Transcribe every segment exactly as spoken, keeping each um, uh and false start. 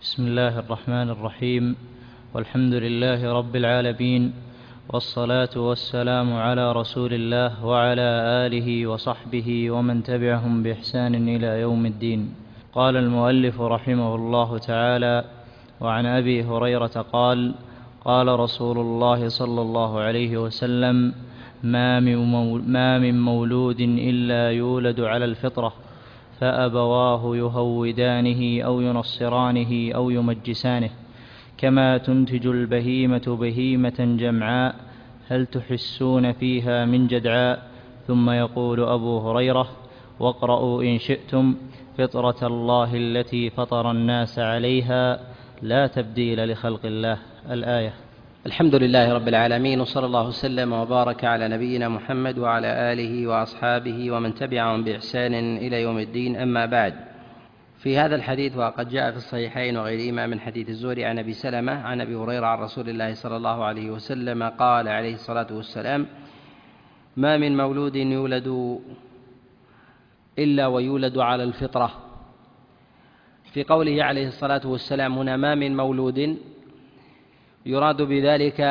بسم الله الرحمن الرحيم، والحمد لله رب العالمين، والصلاة والسلام على رسول الله وعلى آله وصحبه ومن تبعهم بإحسان إلى يوم الدين. قال المؤلف رحمه الله تعالى: وعن أبي هريرة قال: قال رسول الله صلى الله عليه وسلم: ما من مولود إلا يولد على الفطرة، فأبواه يهودانه أو ينصرانه أو يمجسانه، كما تنتج البهيمة بهيمة جمعاء، هل تحسون فيها من جدعاء؟ ثم يقول أبو هريرة: واقرأوا إن شئتم: فطرة الله التي فطر الناس عليها، لا تبديل لخلق الله. الآية. الحمد لله رب العالمين، وصلى الله وسلم وبارك على نبينا محمد وعلى آله وأصحابه ومن تبعهم بإحسان إلى يوم الدين. أما بعد، في هذا الحديث وقد جاء في الصحيحين وغيرهما من حديث الزهري عن أبي سلمة عن أبي هريرة عن رسول الله صلى الله عليه وسلم قال عليه الصلاة والسلام: ما من مولود يولد إلا ويولد على الفطرة. في قوله عليه الصلاة والسلام هنا ما من مولود، يراد بذلك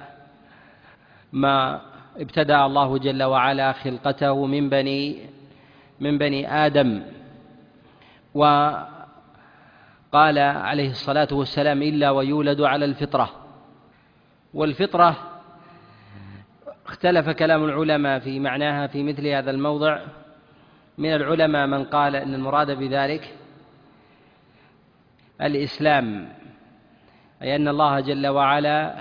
ما ابتدأ الله جل وعلا خلقته من بني من بني آدم، وقال عليه الصلاة والسلام: إلا ويولد على الفطرة. والفطرة اختلف كلام العلماء في معناها في مثل هذا الموضع. من العلماء من قال أن المراد بذلك الإسلام، أي أن الله جل وعلا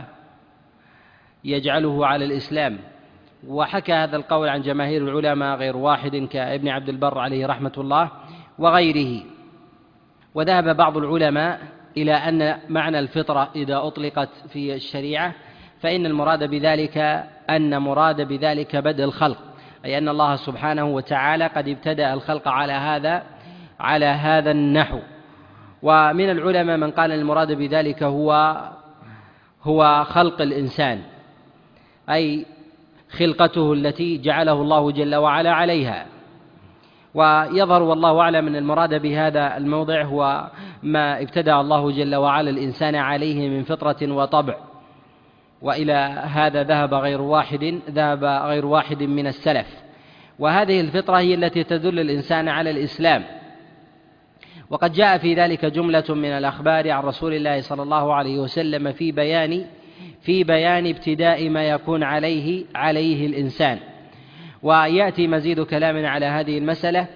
يجعله على الإسلام، وحكى هذا القول عن جماهير العلماء غير واحد كابن عبد البر عليه رحمة الله وغيره. وذهب بعض العلماء إلى أن معنى الفطرة إذا أطلقت في الشريعة فإن المراد بذلك أن مراد بذلك بدء الخلق، أي أن الله سبحانه وتعالى قد ابتدأ الخلق على هذا على هذا النحو. ومن العلماء من قال المراد بذلك هو هو خلق الإنسان، أي خلقته التي جعله الله جل وعلا عليها. ويظهر والله أعلم أن المراد بهذا الموضع هو ما ابتدأ الله جل وعلا الإنسان عليه من فطرة وطبع، وإلى هذا ذهب غير واحد ذهب غير واحد من السلف. وهذه الفطرة هي التي تدل الإنسان على الإسلام، وقد جاء في ذلك جملة من الأخبار عن رسول الله صلى الله عليه وسلم في بيان في بيان ابتداء ما يكون عليه عليه الإنسان. ويأتي مزيد كلام على هذه المسألة.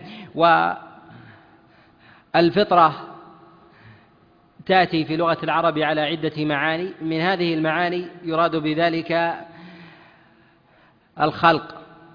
والفطرة تأتي في لغة العرب على عدة معاني، من هذه المعاني يراد بذلك الخلق،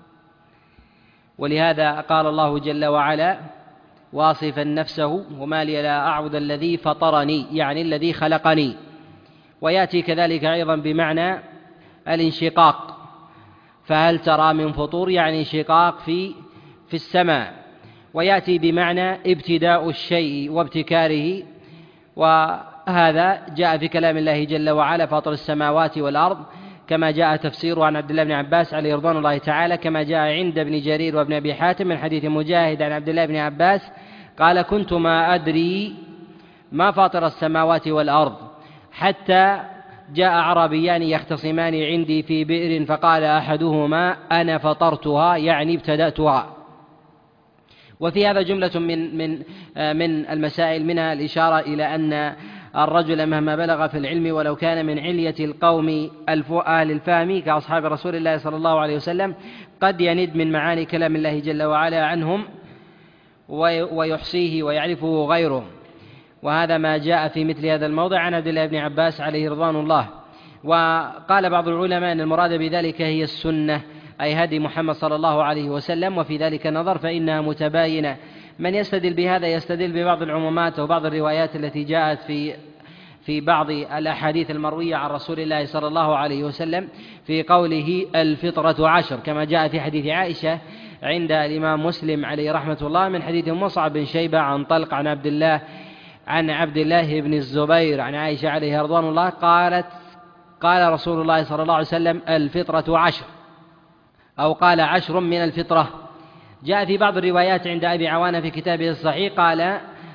ولهذا قال الله جل وعلا واصفا نفسه: وما لي لا أعبد الذي فطرني، يعني الذي خلقني. ويأتي كذلك أيضا بمعنى الانشقاق: فهل ترى من فطور، يعني انشقاق في في السماء. ويأتي بمعنى ابتداء الشيء وابتكاره، وهذا جاء في كلام الله جل وعلا: فاطر السماوات والأرض، كما جاء تفسيره عن عبد الله بن عباس عليه رضوان الله تعالى، كما جاء عند ابن جرير وابن أبي حاتم من حديث مجاهد عن عبد الله بن عباس قال: كنت ما أدري ما فاطر السماوات والأرض، حتى جاء أعرابيان يختصمان عندي في بئر، فقال أحدهما: أنا فطرتها، يعني ابتدأتها. وفي هذا جملة من من من المسائل، منها الإشارة إلى أن الرجل مهما بلغ في العلم ولو كان من علية القوم أهل الفهم كأصحاب رسول الله صلى الله عليه وسلم قد يند من معاني كلام الله جل وعلا عنهم ويحصيه ويعرفه غيره. وهذا ما جاء في مثل هذا الموضع عن عبد الله بن عباس عليه رضوان الله. وقال بعض العلماء أن المراد بذلك هي السنة، أي هدي محمد صلى الله عليه وسلم، وفي ذلك نظر فإنها متباينة. من يستدل بهذا يستدل ببعض العمومات وبعض الروايات التي جاءت في في بعض الأحاديث المروية عن رسول الله صلى الله عليه وسلم في قوله: الفطرة عشر، كما جاء في حديث عائشة عند الإمام مسلم عليه رحمة الله من حديث مصعب بن شيبة عن طلق عن عبد الله عن عبد الله بن الزبير عن عائشة عليه رضوان الله قالت: قال رسول الله صلى الله عليه وسلم: الفطرة عشر، أو قال: عشر من الفطرة. جاء في بعض الروايات عند أبي عوانة في كتابه الصحيح قال: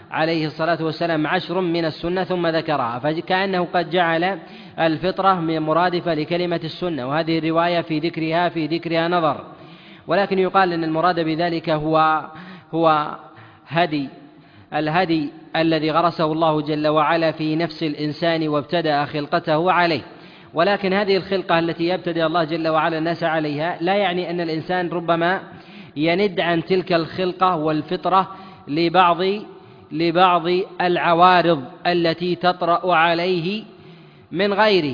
عليه الصلاة والسلام عشر من السنة ثم ذكرها، فكأنه قد جعل الفطرة مرادفة لكلمة السنة، وهذه الرواية في ذكرها في ذكرها نظر. ولكن يقال أن المراد بذلك هو هو هدي الهدي الذي غرسه الله جل وعلا في نفس الإنسان وابتدأ خلقته عليه. ولكن هذه الخلقة التي يبتدأ الله جل وعلا الناس عليها لا يعني أن الإنسان ربما يند عن تلك الخلقة والفطرة لبعض لبعض العوارض التي تطرأ عليه من غيره.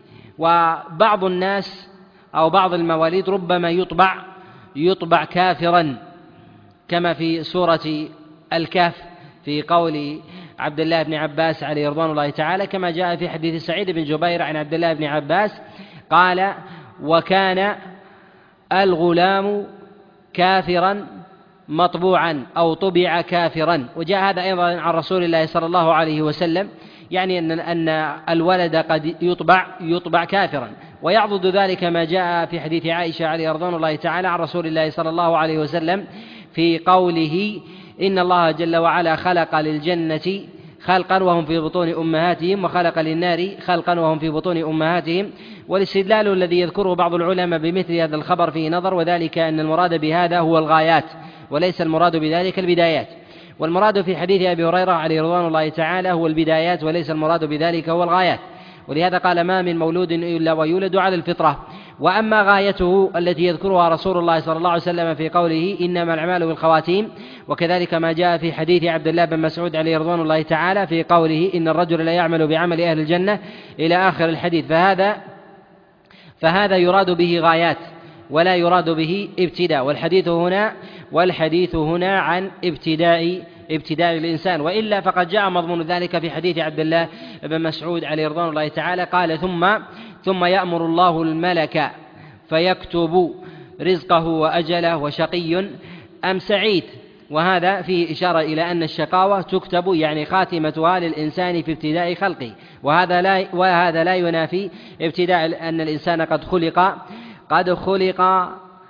وبعض الناس أو بعض المواليد ربما يطبع يطبع كافرا، كما في سورة الكهف في قول عبد الله بن عباس عليه رضوان الله تعالى، كما جاء في حديث سعيد بن جبير عن عبد الله بن عباس قال: وكان الغلام كافرا مطبوعا أو طبع كافرا. وجاء هذا أيضا عن رسول الله صلى الله عليه وسلم، يعني أن أن الولد قد يطبع يطبع كافرا. ويعضد ذلك ما جاء في حديث عائشة عليه رضوان الله تعالى عن رسول الله صلى الله عليه وسلم في قوله: إن الله جل وعلا خلق للجنة خلقا وهم في بطون أمهاتهم، وخلق للنار خلقا وهم في بطون أمهاتهم. والاستدلال الذي يذكره بعض العلماء بمثل هذا الخبر فيه نظر، وذلك أن المراد بهذا هو الغايات وليس المراد بذلك البدايات. والمراد في حديث أبي هريرة عليه رضوان الله تعالى هو البدايات وليس المراد بذلك هو الغايات. ولهذا قال: ما من مولود إلا ويولد على الفطرة. وأما غايته التي يذكرها رسول الله صلى الله عليه وسلم في قوله: إنما الأعمال بالخواتيم، وكذلك ما جاء في حديث عبد الله بن مسعود عليه رضوان الله تعالى في قوله: إن الرجل لا يعمل بعمل أهل الجنة إلى آخر الحديث، فهذا فهذا يراد به غايات ولا يراد به ابتداء. والحديث هنا والحديث هنا عن ابتداء ابتداء الإنسان، وإلا فقد جاء مضمون ذلك في حديث عبد الله بن مسعود عليه رضوان الله تعالى قال: ثم ثم يأمر الله الملك فيكتب رزقه وأجله وشقي أم سعيد. وهذا فيه إشارة إلى أن الشقاوة تكتب، يعني خاتمتها للإنسان في ابتداء خلقه، وهذا لا وهذا لا ينافي ابتداء أن الإنسان قد خلق قد خلق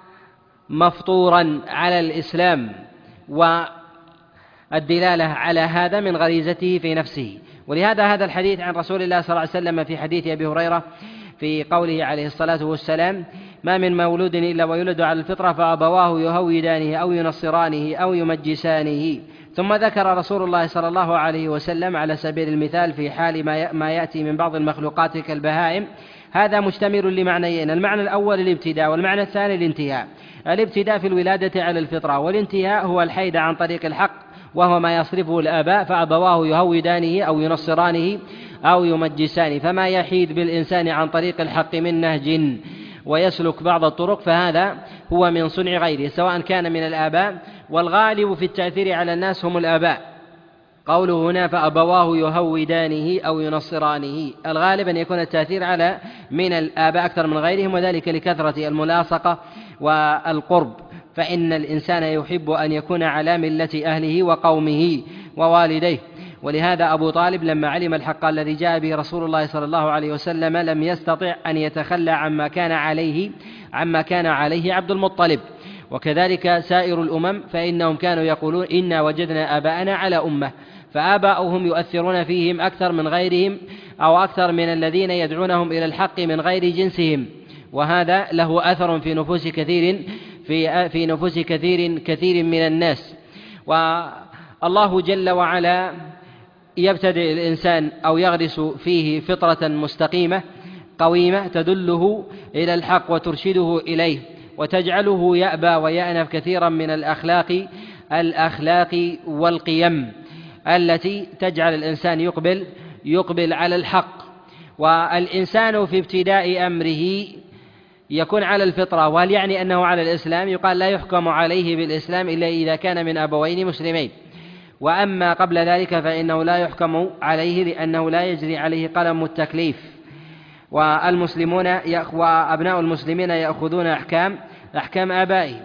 مفطورا على الإسلام، والدلالة على هذا من غريزته في نفسه. ولهذا هذا الحديث عن رسول الله صلى الله عليه وسلم في حديث أبي هريرة في قوله عليه الصلاة والسلام: ما من مولود إلا ويولد على الفطرة فأبواه يهودانه أو ينصرانه أو يمجسانه. ثم ذكر رسول الله صلى الله عليه وسلم على سبيل المثال في حال ما يأتي من بعض المخلوقات كالبهائم. هذا مشتمل لمعنيين: المعنى الأول الابتداء، والمعنى الثاني الانتهاء. الابتداء في الولادة على الفطرة، والانتهاء هو الحيد عن طريق الحق، وهو ما يصرفه الآباء، فأبواه يهودانه أو ينصرانه أو يمجسانه. فما يحيد بالإنسان عن طريق الحق من نهج ويسلك بعض الطرق فهذا هو من صنع غيره، سواء كان من الآباء. والغالب في التأثير على الناس هم الآباء. قوله هنا فأبواه يهودانه أو ينصرانه، الغالب أن يكون التأثير على من الآباء أكثر من غيرهم، وذلك لكثرة الملاصقة والقرب، فإن الإنسان يحب أن يكون على ملة أهله وقومه ووالديه. ولهذا أبو طالب لما علم الحق الذي جاء به رسول الله صلى الله عليه وسلم لم يستطع أن يتخلى عما كان عليه عما كان عليه عبد المطلب. وكذلك سائر الأمم، فإنهم كانوا يقولون إنا وجدنا آباءنا على أمة، فآباؤهم يؤثرون فيهم أكثر من غيرهم أو أكثر من الذين يدعونهم إلى الحق من غير جنسهم، وهذا له أثر في نفوس كثير في في نفوس كثير كثير من الناس. والله جل وعلا يبتدئ الإنسان أو يغرس فيه فطرة مستقيمة قويمة تدله إلى الحق وترشده إليه، وتجعله يأبى ويأنف كثيرا من الأخلاق الأخلاق والقيم التي تجعل الإنسان يقبل يقبل على الحق. والإنسان في ابتداء أمره يكون على الفطرة، وهل يعني أنه على الإسلام؟ يقال لا يحكم عليه بالإسلام إلا إذا كان من أبوين مسلمين، وأما قبل ذلك فإنه لا يحكم عليه لأنه لا يجري عليه قلم التكليف. والمسلمون وأبناء المسلمين يأخذون أحكام أحكام آبائهم،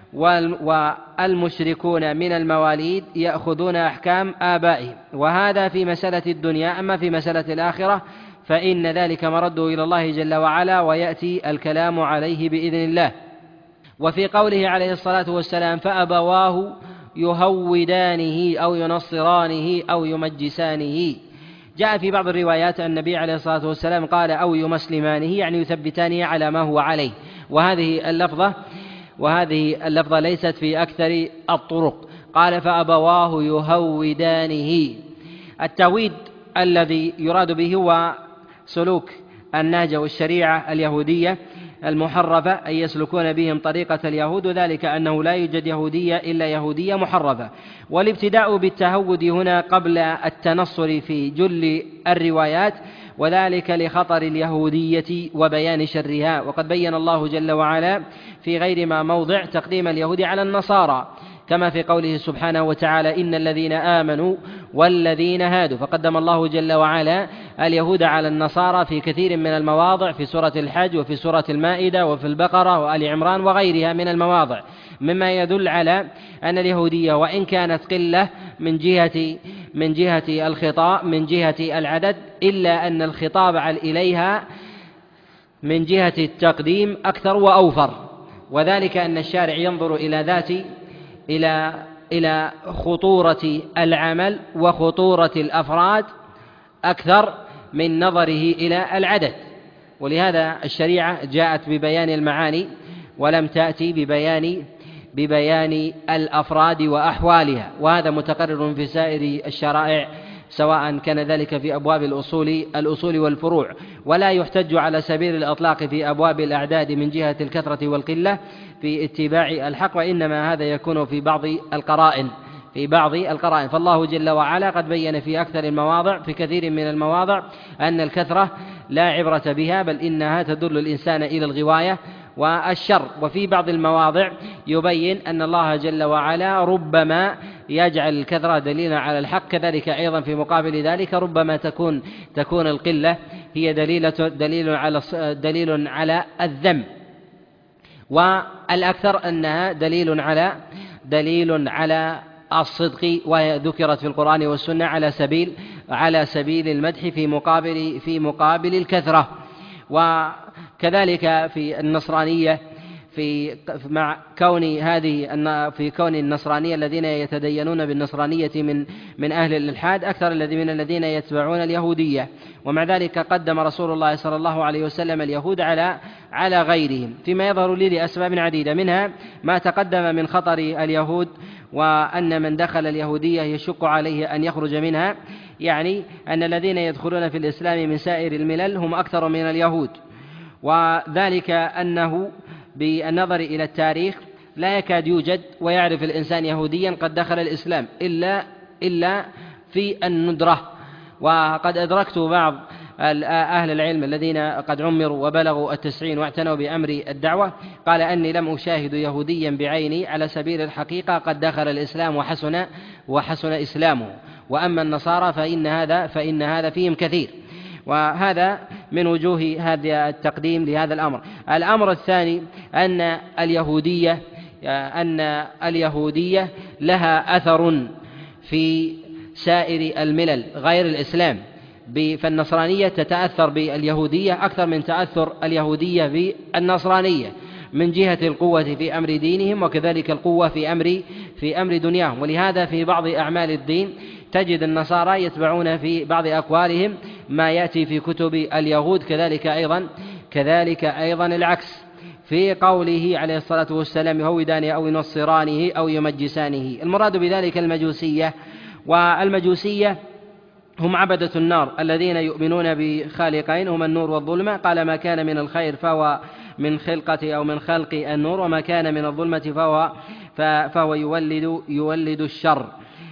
والمشركون من المواليد يأخذون أحكام آبائهم. وهذا في مسألة الدنيا. أما في مسألة الآخرة فإن ذلك مرده إلى الله جل وعلا، ويأتي الكلام عليه بإذن الله. وفي قوله عليه الصلاة والسلام فأبواه يهودانه أو ينصرانه أو يمجسانه. جاء في بعض الروايات أن النبي عليه الصلاة والسلام قال أو يمسلمانه، يعني يثبتانه على ما هو عليه، وهذه اللفظة وهذه اللفظة ليست في أكثر الطرق. قال فأبواه يهودانه. التهويد الذي يراد به هو سلوك النهج والشريعة اليهودية المحرفة، أن يسلكون بهم طريقة اليهود، وذلك أنه لا يوجد يهودية إلا يهودية محرفة. والابتداء بالتهود هنا قبل التنصر في جل الروايات، وذلك لخطر اليهودية وبيان شرها. وقد بين الله جل وعلا في غير ما موضع تقديم اليهود على النصارى، كما في قوله سبحانه وتعالى إن الذين آمنوا والذين هادوا، فقدم الله جل وعلا اليهود على النصارى في كثير من المواضع، في سورة الحج وفي سورة المائدة وفي البقرة وآل عمران وغيرها من المواضع، مما يدل على أن اليهودية وإن كانت قلة من جهة من جهة الخطاب من جهة العدد، إلا أن الخطاب إليها من جهة التقديم أكثر وأوفر، وذلك أن الشارع ينظر إلى ذات إلى إلى خطورة العمل وخطورة الأفراد أكثر من نظره إلى العدد. ولهذا الشريعة جاءت ببيان المعاني ولم تأتي ببيان ببيان الأفراد وأحوالها، وهذا متقرر في سائر الشرائع، سواء كان ذلك في أبواب الأصول الأصول والفروع. ولا يحتج على سبيل الإطلاق في أبواب الأعداد من جهة الكثرة والقلة في اتباع الحق، وإنما هذا يكون في بعض القرائن في بعض القرائن فالله جل وعلا قد بين في أكثر المواضع في كثير من المواضع أن الكثرة لا عبرة بها، بل إنها تدل الإنسان إلى الغواية والشر. وفي بعض المواضع يبين أن الله جل وعلا ربما يجعل الكثرة دليلا على الحق، كذلك أيضا في مقابل ذلك ربما تكون تكون القلة هي دليلة دليل على دليل على الذم، والأكثر أنها دليل على دليل على الصدق، وذكرت في القرآن والسنة على سبيل على سبيل المدح في مقابل في مقابل الكثرة. وكذلك في النصرانية في مع كون هذه في كون النصرانية الذين يتدينون بالنصرانية من من أهل الإلحاد أكثر الذين من الذين يتبعون اليهودية، ومع ذلك قدم رسول الله صلى الله عليه وسلم اليهود على على غيرهم فيما يظهر لي لأسباب عديدة، منها ما تقدم من خطر اليهود، وأن من دخل اليهودية يشق عليه أن يخرج منها، يعني أن الذين يدخلون في الإسلام من سائر الملل هم أكثر من اليهود، وذلك أنه بالنظر إلى التاريخ لا يكاد يوجد ويعرف الإنسان يهوديا قد دخل الإسلام إلا إلا في الندرة. وقد أدركت بعض أهل العلم الذين قد عمروا وبلغوا التسعين واعتنوا بأمر الدعوة قال أني لم أشاهد يهوديا بعيني على سبيل الحقيقة قد دخل الإسلام وحسن وحسن إسلامه، وأما النصارى فإن هذا فإن هذا فيهم كثير. وهذا من وجوه هذا التقديم لهذا الأمر. الأمر الثاني أن اليهودية أن اليهودية لها أثر في سائر الملل غير الإسلام، فالنصرانية تتأثر باليهودية أكثر من تأثر اليهودية بالنصرانية من جهة القوة في أمر دينهم، وكذلك القوة في أمر في أمر دنياهم. ولهذا في بعض أعمال الدين تجد النصارى يتبعون في بعض أقوالهم ما يأتي في كتب اليهود، كذلك أيضا كذلك أيضا العكس في قوله عليه الصلاة والسلام يهودانه أو ينصرانه أو يمجسانه. المراد بذلك المجوسية، والمجوسية هم عبدة النار الذين يؤمنون بخالقين هما النور والظلمة، قال ما كان من الخير فهو من خلقة أو من خلق النور، وما كان من الظلمة فهو فهو يولد يولد الشر.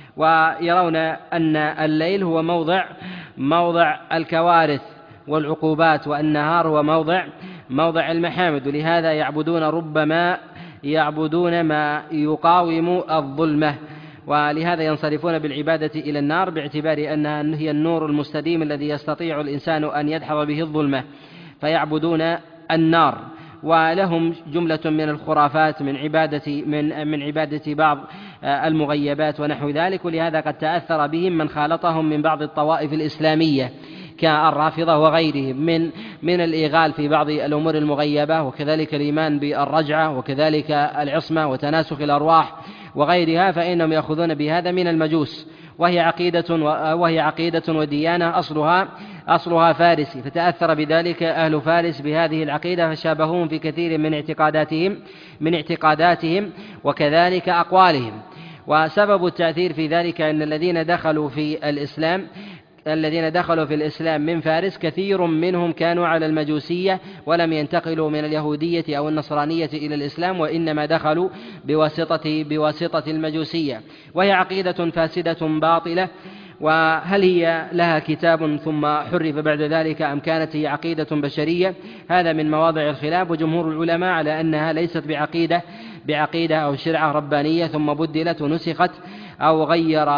ويرون أن الليل هو موضع موضع الكوارث والعقوبات، والنهار هو موضع موضع المحامد، ولهذا يعبدون ربما يعبدون ما يقاوم الظلمة، ولهذا ينصرفون بالعبادة إلى النار باعتبار أنها هي النور المستديم الذي يستطيع الإنسان أن يدحض به الظلمة، فيعبدون النار. ولهم جملة من الخرافات من عبادة من من عبادة بعض المغيبات ونحو ذلك، ولهذا قد تأثر بهم من خالطهم من بعض الطوائف الإسلامية كالرافضة وغيرهم من من الإيغال في بعض الأمور المغيبة، وكذلك الإيمان بالرجعة، وكذلك العصمة وتناسخ الأرواح وغيرها فإنهم يأخذون بهذا من المجوس، وهي عقيدة وهي عقيدة وديانة أصلها أصلها فارسي، فتأثر بذلك أهل فارس بهذه العقيدة فشابهوهم في كثير من اعتقاداتهم من اعتقاداتهم وكذلك أقوالهم. وسبب التأثير في ذلك أن الذين دخلوا في الإسلام الذين دخلوا في الإسلام من فارس كثير منهم كانوا على المجوسية ولم ينتقلوا من اليهودية أو النصرانية إلى الإسلام، وإنما دخلوا بواسطة بواسطة المجوسية، وهي عقيدة فاسدة باطلة. وهل هي لها كتاب ثم حرف بعد ذلك أم كانت هي عقيدة بشرية؟ هذا من مواضع الخلاف، وجمهور العلماء على أنها ليست بعقيدة بعقيدة أو شرعة ربانية ثم بدلت ونسخت أو غير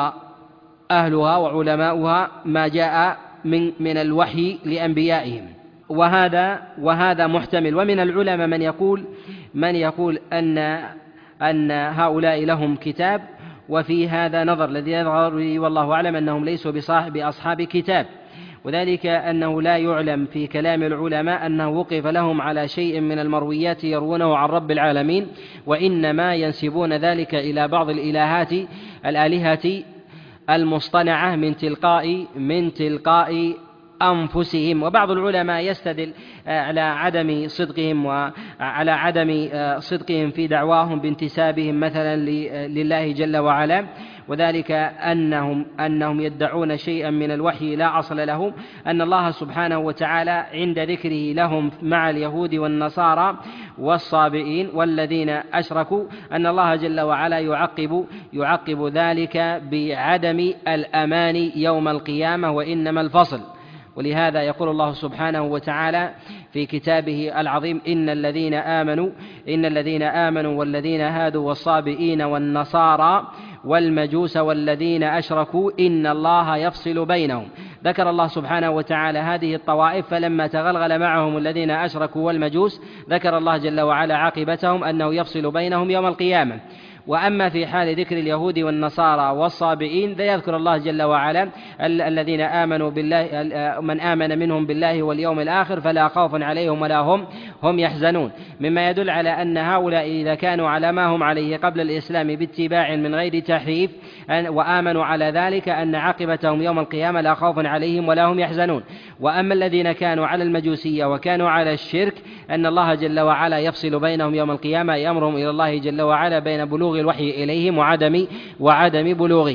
أهلها وعلماؤها ما جاء من من الوحي لأنبيائهم، وهذا وهذا محتمل. ومن العلماء من يقول من يقول أن أن هؤلاء لهم كتاب، وفي هذا نظر الذي يظهر والله أعلم أنهم ليسوا بصاحب أصحاب كتاب، وذلك أنه لا يعلم في كلام العلماء أنه وقف لهم على شيء من المرويات يروونه عن رب العالمين، وإنما ينسبون ذلك إلى بعض الإلهات الآلهة المصطنعة من تلقاء من تلقاء أنفسهم. وبعض العلماء يستدل على عدم صدقهم وعلى عدم صدقهم في دعواهم بانتسابهم مثلا لله جل وعلا، وذلك أنهم أنهم يدعون شيئا من الوحي لا أصل له، أن الله سبحانه وتعالى عند ذكره لهم مع اليهود والنصارى والصابئين والذين أشركوا أن الله جل وعلا يعقب يعقب ذلك بعدم الأمان يوم القيامة وإنما الفصل. ولهذا يقول الله سبحانه وتعالى في كتابه العظيم: إن الذين آمنوا إن الذين آمنوا والذين هادوا والصابئين والنصارى والمجوس والذين أشركوا إن الله يفصل بينهم. ذكر الله سبحانه وتعالى هذه الطوائف، فلما تغلغل معهم الذين أشركوا والمجوس ذكر الله جل وعلا عاقبتهم أنه يفصل بينهم يوم القيامة. وأما في حال ذكر اليهود والنصارى والصابئين فيذكر الله جل وعلا الذين آمنوا بالله، من آمن منهم بالله واليوم الآخر فلا خوف عليهم ولا هم هم يحزنون، مما يدل على أن هؤلاء إذا كانوا على ما هم عليه قبل الإسلام باتباع من غير تحريف وآمنوا على ذلك أن عاقبتهم يوم القيامة لا خوف عليهم ولا هم يحزنون. وأما الذين كانوا على المجوسية وكانوا على الشرك أن الله جل وعلا يفصل بينهم يوم القيامة، يأمرهم إلى الله جل وعلا بين بلوغ الوحي إليهم وعدم وعدم بلوغه.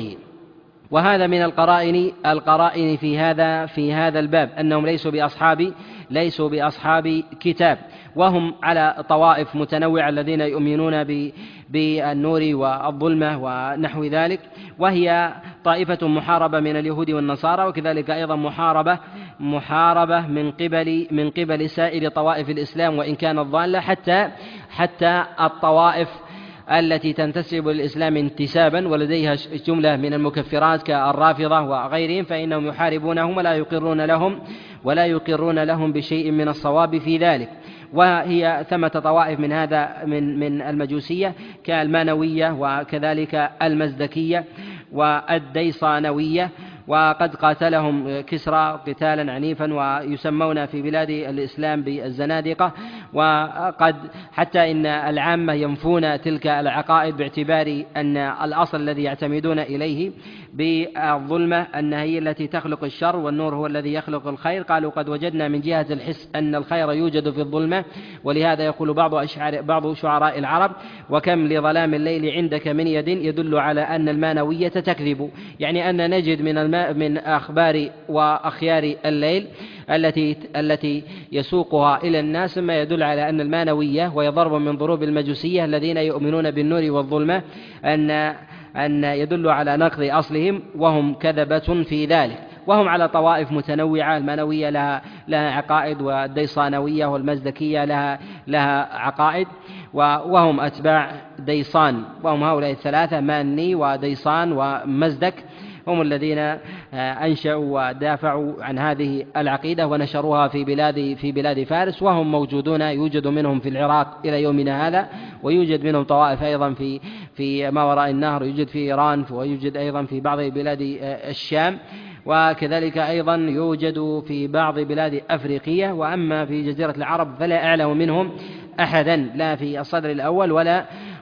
وهذا من القرائن القرائن في هذا في هذا الباب أنهم ليسوا بأصحاب ليسوا بأصحاب كتاب، وهم على طوائف متنوعة الذين يؤمنون بالنور والظلمة ونحو ذلك، وهي طائفة محاربة من اليهود والنصارى، وكذلك أيضا محاربة محاربة من قبل من قبل سائر طوائف الإسلام وإن كانت ضالة، حتى حتى الطوائف التي تنتسب للإسلام انتسابا ولديها جملة من المكفرات كالرافضة وغيرهم، فإنهم يحاربونهم ولا يقرون لهم ولا يقرون لهم بشيء من الصواب في ذلك. وهي ثمة طوائف من هذا من من المجوسية كالمانوية وكذلك المزدكية والديصانوية، وقد قاتلهم كسرى قتالا عنيفا ويسمون في بلاد الإسلام بالزنادقة، وقد حتى إن العامة ينفون تلك العقائد باعتبار أن الأصل الذي يعتمدون إليه بالظلمة أنها هي التي تخلق الشر والنور هو الذي يخلق الخير. قالوا قد وجدنا من جهة الحس أن الخير يوجد في الظلمة، ولهذا يقول بعض أشعار بعض شعراء العرب: وكم لظلام الليل عندك من يد، يدل على أن المانوية تكذب، يعني أن نجد من الماء من أخبار وأخيار الليل التي التي يسوقها إلى الناس ما يدل على أن المانوية، وهي ضرب من ضروب المجوسية الذين يؤمنون بالنور والظلمة، أن أن يدل على نقض أصلهم، وهم كذبة في ذلك. وهم على طوائف متنوعة، المانوية لها لها عقائد، والديصانوية والمزدكية لها لها عقائد، وهم أتباع ديصان، وهم هؤلاء الثلاثة ماني وديصان ومزدك، هم الذين أنشأوا ودافعوا عن هذه العقيدة ونشروها في بلاد في بلاد فارس، وهم موجودون، يوجد منهم في العراق إلى يومنا هذا، ويوجد منهم طوائف أيضا في في ما وراء النهر، يوجد في إيران، ويوجد أيضا في بعض بلاد الشام، وكذلك أيضا يوجد في بعض بلاد أفريقيا. وأما في جزيرة العرب فلا أعلم منهم أحدا، لا في الصدر الأول ولا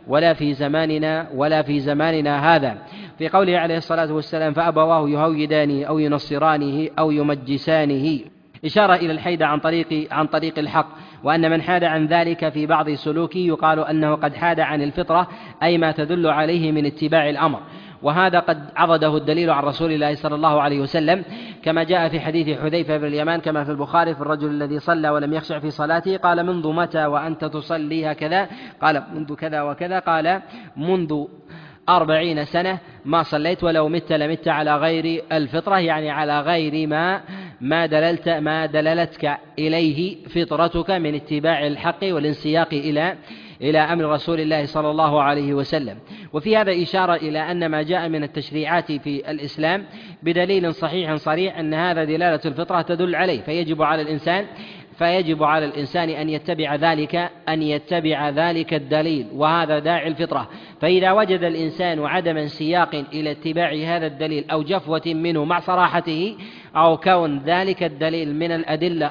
ولا في زماننا ولا في زماننا هذا. في قوله عليه الصلاة والسلام فأبواه يهودانه أو ينصرانه أو يمجسانه، إشارة إلى الحيد عن طريق عن طريق الحق، وأن من حاد عن ذلك في بعض سلوكه يقال أنه قد حاد عن الفطرة، أي ما تدل عليه من اتباع الأمر، وهذا قد عضده الدليل عن رسول الله صلى الله عليه وسلم، كما جاء في حديث حذيفة بن اليمان كما في البخاري في الرجل الذي صلى ولم يخشع في صلاته، قال منذ متى وأنت تصلي هكذا؟ قال منذ كذا وكذا، قال منذ أربعين سنة ما صليت، ولو مت لمت على غير الفطرة، يعني على غير ما ما دللت ما دللتك إليه فطرتك من اتباع الحق والانسياق إلى إلى أمر رسول الله صلى الله عليه وسلم. وفي هذا إشارة إلى أن ما جاء من التشريعات في الإسلام بدليل صحيح صريح أن هذا دلالة الفطرة تدل عليه، فيجب على الإنسان فيجب على الإنسان أن يتبع ذلك أن يتبع ذلك الدليل، وهذا داعي الفطرة. فإذا وجد الإنسان عدم انسياق إلى اتباع هذا الدليل أو جفوة منه مع صراحته، أو كون ذلك الدليل من الأدلة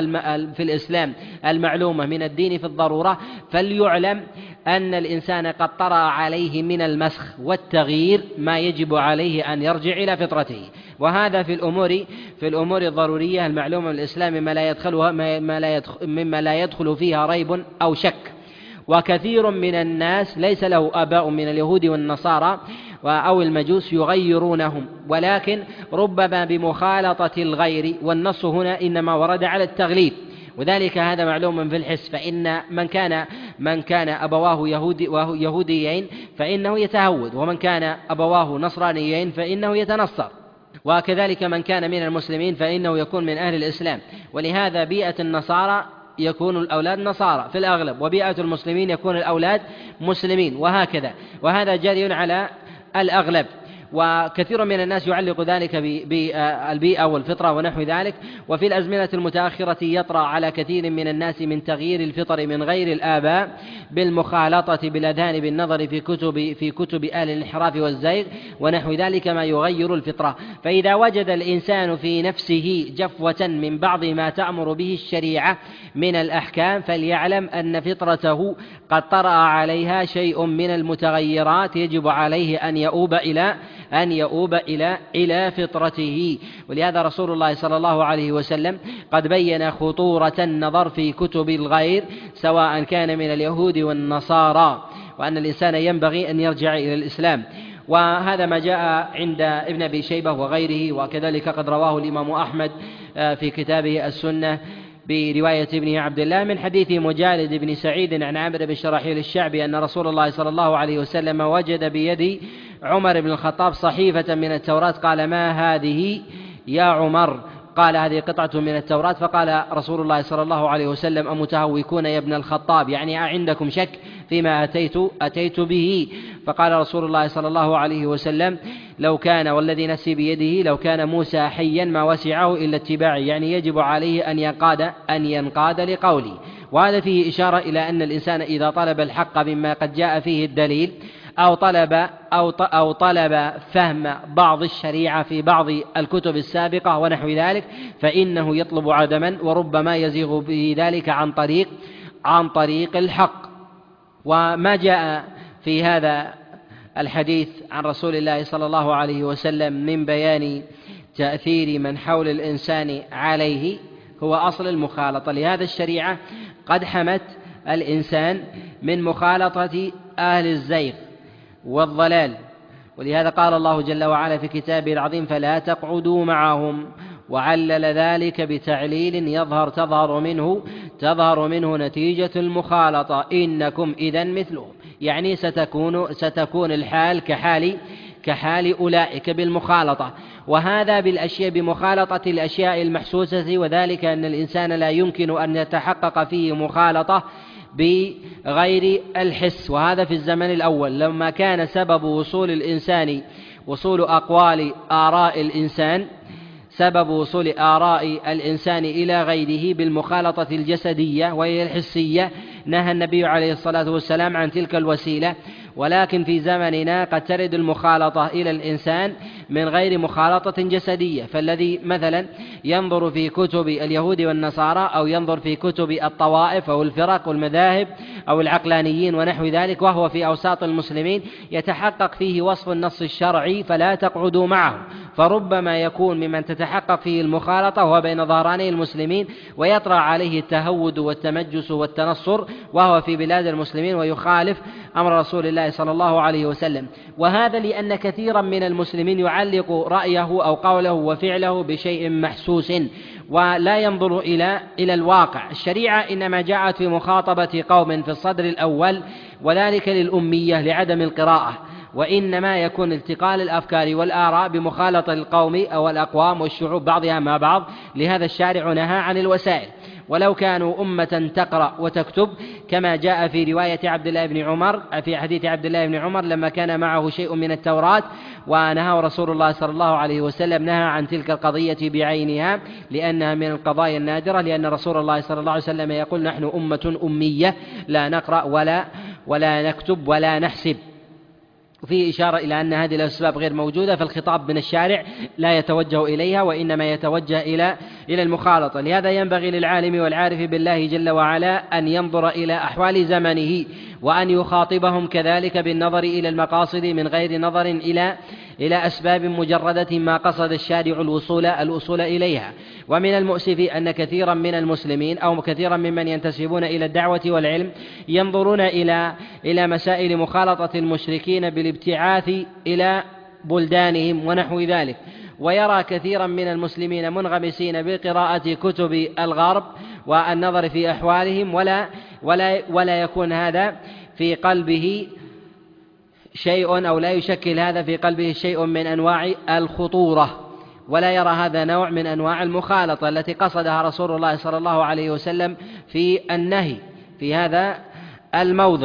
في الإسلام المعلومة من الدين في الضرورة، فليعلم أن الإنسان قد طرأ عليه من المسخ والتغيير ما يجب عليه أن يرجع إلى فطرته. وهذا في الأمور في الأمور الضرورية المعلومة من الإسلام مما لا يدخلها مما لا يدخل مما لا يدخل فيها ريب أو شك. وكثير من الناس ليس له آباء من اليهود والنصارى أو المجوس يغيرونهم، ولكن ربما بمخالطة الغير، والنص هنا إنما ورد على التغليب، وذلك هذا معلوم في الحس، فإن من كان من كان أبواه يهودي يهوديين فإنه يتهود، ومن كان أبواه نصرانيين فإنه يتنصر، وكذلك من كان من المسلمين فإنه يكون من أهل الإسلام. ولهذا بيئة النصارى يكون الأولاد نصارى في الأغلب، وبيئة المسلمين يكون الأولاد مسلمين، وهكذا، وهذا جاري على الأغلب. وكثير من الناس يعلق ذلك بالبيئة والفطرة ونحو ذلك. وفي الأزمنة المتأخرة يطرأ على كثير من الناس من تغيير الفطر من غير الآباء بالمخالطة بالأذهان بالنظر في كتب في كتب أهل الانحراف والزيغ ونحو ذلك ما يغير الفطرة. فإذا وجد الإنسان في نفسه جفوة من بعض ما تأمر به الشريعة من الأحكام، فليعلم أن فطرته قد طرأ عليها شيء من المتغيرات، يجب عليه أن يؤوب إلى أن يؤوب إلى إلى فطرته. ولهذا رسول الله صلى الله عليه وسلم قد بين خطورة النظر في كتب الغير سواء كان من اليهود والنصارى، وأن الإنسان ينبغي أن يرجع إلى الإسلام. وهذا ما جاء عند ابن أبي شيبة وغيره، وكذلك قد رواه الإمام أحمد في كتابه السنة برواية ابن عبد الله من حديث مجالد بن سعيد عن عمرو بن شراحيل الشعبي أن رسول الله صلى الله عليه وسلم وجد بيد عمر بن الخطاب صحيفة من التوراة، قال ما هذه يا عمر؟ قال هذه قطعة من التوراة. فقال رسول الله صلى الله عليه وسلم أمتهوكون يا ابن الخطاب، يعني أعندكم شك فيما أتيت أتيت به؟ فقال رسول الله صلى الله عليه وسلم لو كان والذي نفسي بيده لو كان موسى حيا ما وسعه إلا اتباعي، يعني يجب عليه أن ينقاد أن ينقاد لقولي. وهذا فيه إشارة إلى أن الإنسان إذا طلب الحق مما قد جاء فيه الدليل أو طلب أو أو طلب فهم بعض الشريعة في بعض الكتب السابقة ونحو ذلك، فإنه يطلب عدما، وربما يزيغ به ذلك عن طريق عن طريق الحق. وما جاء في هذا الحديث عن رسول الله صلى الله عليه وسلم من بيان تأثير من حول الإنسان عليه هو أصل المخالطة. لهذا الشريعة قد حمت الإنسان من مخالطة أهل الزيغ والضلال، ولهذا قال الله جل وعلا في كتابه العظيم فلا تقعدوا معهم، وعلل ذلك بتعليل يظهر تظهر منه تظهر منه نتيجة المخالطة إنكم إذا مثلهم، يعني ستكون ستكون الحال كحال كحال أولئك بالمخالطة. وهذا بالأشياء بمخالطة الأشياء المحسوسة، وذلك أن الإنسان لا يمكن أن يتحقق فيه مخالطة بغير الحس. وهذا في الزمن الأول لما كان سبب وصول الإنسان وصول أقوال آراء الإنسان سبب وصول آراء الإنسان إلى غيره بالمخالطة الجسدية وهي الحسية، نهى النبي عليه الصلاة والسلام عن تلك الوسيلة. ولكن في زمننا قد ترد المخالطة إلى الإنسان من غير مخالطة جسدية، فالذي مثلا ينظر في كتب اليهود والنصارى أو ينظر في كتب الطوائف أو الفرق والمذاهب أو العقلانيين ونحو ذلك وهو في أوساط المسلمين يتحقق فيه وصف النص الشرعي فلا تقعدوا معه، فربما يكون ممن تتحقق فيه المخالطة وهو بين ظهراني المسلمين ويطرأ عليه التهود والتمجس والتنصر وهو في بلاد المسلمين ويخالف أمر رسول الله صلى الله عليه وسلم. وهذا لأن كثيرا من المسلمين يعلق رأيه أو قوله وفعله بشيء محسوس ولا ينظر إلى إلى الواقع. الشريعة إنما جاءت في مخاطبة قوم في الصدر الأول وذلك للأمية لعدم القراءة، وإنما يكون التقاء الأفكار والآراء بمخالطة القوم أو الأقوام والشعوب بعضها مع بعض، لهذا الشارع نهى عن الوسائل. ولو كانوا أمة تقرأ وتكتب كما جاء في رواية عبد الله بن عمر في حديث عبد الله بن عمر لما كان معه شيء من التوراة ونهى رسول الله صلى الله عليه وسلم نهى عن تلك القضية بعينها لأنها من القضايا النادرة، لأن رسول الله صلى الله عليه وسلم يقول نحن أمة أمية لا نقرأ ولا ولا نكتب ولا نحسب. وفيه إشارة إلى أن هذه الأسباب غير موجودة، فالخطاب من الشارع لا يتوجه إليها وإنما يتوجه إلى إلى المخالطة. لهذا ينبغي للعالم والعارف بالله جل وعلا أن ينظر إلى أحوال زمنه وأن يخاطبهم كذلك بالنظر إلى المقاصد من غير نظر إلى إلى أسباب مجردة ما قصد الشارع الوصول الوصول إليها. ومن المؤسف أن كثيرا من المسلمين أو كثيرا ممن ينتسبون إلى الدعوة والعلم ينظرون إلى إلى مسائل مخالطة المشركين بالابتعاث إلى بلدانهم ونحو ذلك، ويرى كثيرا من المسلمين منغمسين بقراءة كتب الغرب والنظر في أحوالهم ولا ولا ولا يكون هذا في قلبه شيء أو لا يشكل هذا في قلبه شيء من أنواع الخطورة، ولا يرى هذا نوع من أنواع المخالطة التي قصدها رسول الله صلى الله عليه وسلم في النهي في هذا الموضع.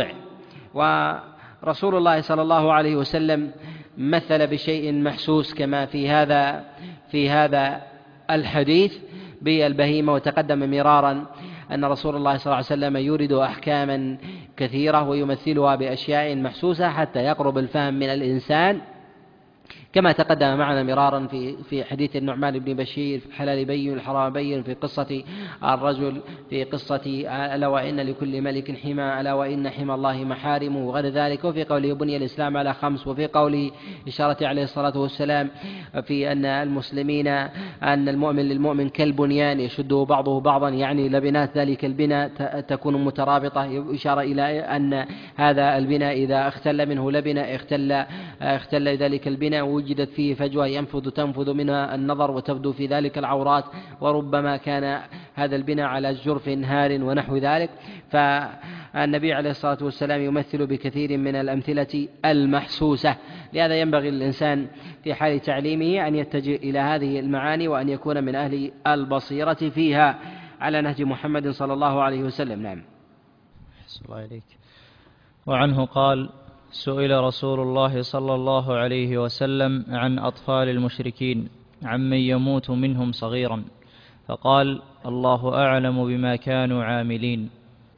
ورسول الله صلى الله عليه وسلم مثل بشيء محسوس كما في هذا في هذا الحديث بالبهيمة، وتقدم مرارا أن رسول الله صلى الله عليه وسلم يورد أحكاما كثيرة ويمثلها بأشياء محسوسة حتى يقرب الفهم من الإنسان، كما تقدم معنا مرارا في في حديث النعمان بن بشير في الحلال بين الحرام بين، في قصة الرجل في قصة ألا وإن لكل ملك حمى ألا وإن حمى الله محارمه وغير ذلك، وفي قوله بني الإسلام على خمس، وفي قوله إشارة عليه الصلاة والسلام في أن المسلمين أن المؤمن للمؤمن كالبنيان يشده بعضه بعضا، يعني لبنات ذلك البناء تكون مترابطة، إشارة إلى أن هذا البناء إذا اختل منه لبنة اختل اختل ذلك البناء وجدت فيه فجوة ينفذ تنفذ منها النظر وتبدو في ذلك العورات، وربما كان هذا البناء على جرف هار ونحو ذلك. فالنبي عليه الصلاة والسلام يمثل بكثير من الأمثلة المحسوسة، لهذا ينبغي للإنسان في حال تعليمه أن يتجه إلى هذه المعاني وأن يكون من أهل البصيرة فيها على نهج محمد صلى الله عليه وسلم. نعم. أحسن الله إليك. وعنه قال: سئل رسول الله صلى الله عليه وسلم عن أطفال المشركين عمن يموت منهم صغيرا، فقال: الله أعلم بما كانوا عاملين.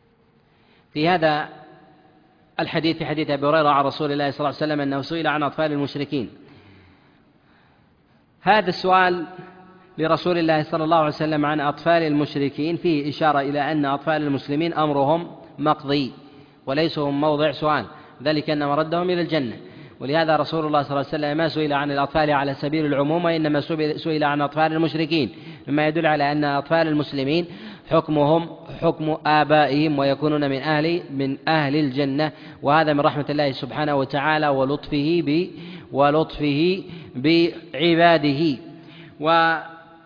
في هذا الحديث في حديث أبي هريرة عن رسول الله صلى الله عليه وسلم أنه سئل عن أطفال المشركين. هذا السؤال لرسول الله صلى الله عليه وسلم عن أطفال المشركين فيه إشارة إلى أن أطفال المسلمين أمرهم مقضي وليسوا موضع سؤال، ذلك أن مردهم إلى الجنة. ولهذا رسول الله صلى الله عليه وسلم ما سئل عن الأطفال على سبيل العموم، وإنما سئل عن أطفال المشركين، مما يدل على أن أطفال المسلمين حكمهم حكم آبائهم ويكونون من أهل من أهل الجنة، وهذا من رحمة الله سبحانه وتعالى ولطفه ب ولطفه بعباده. ومن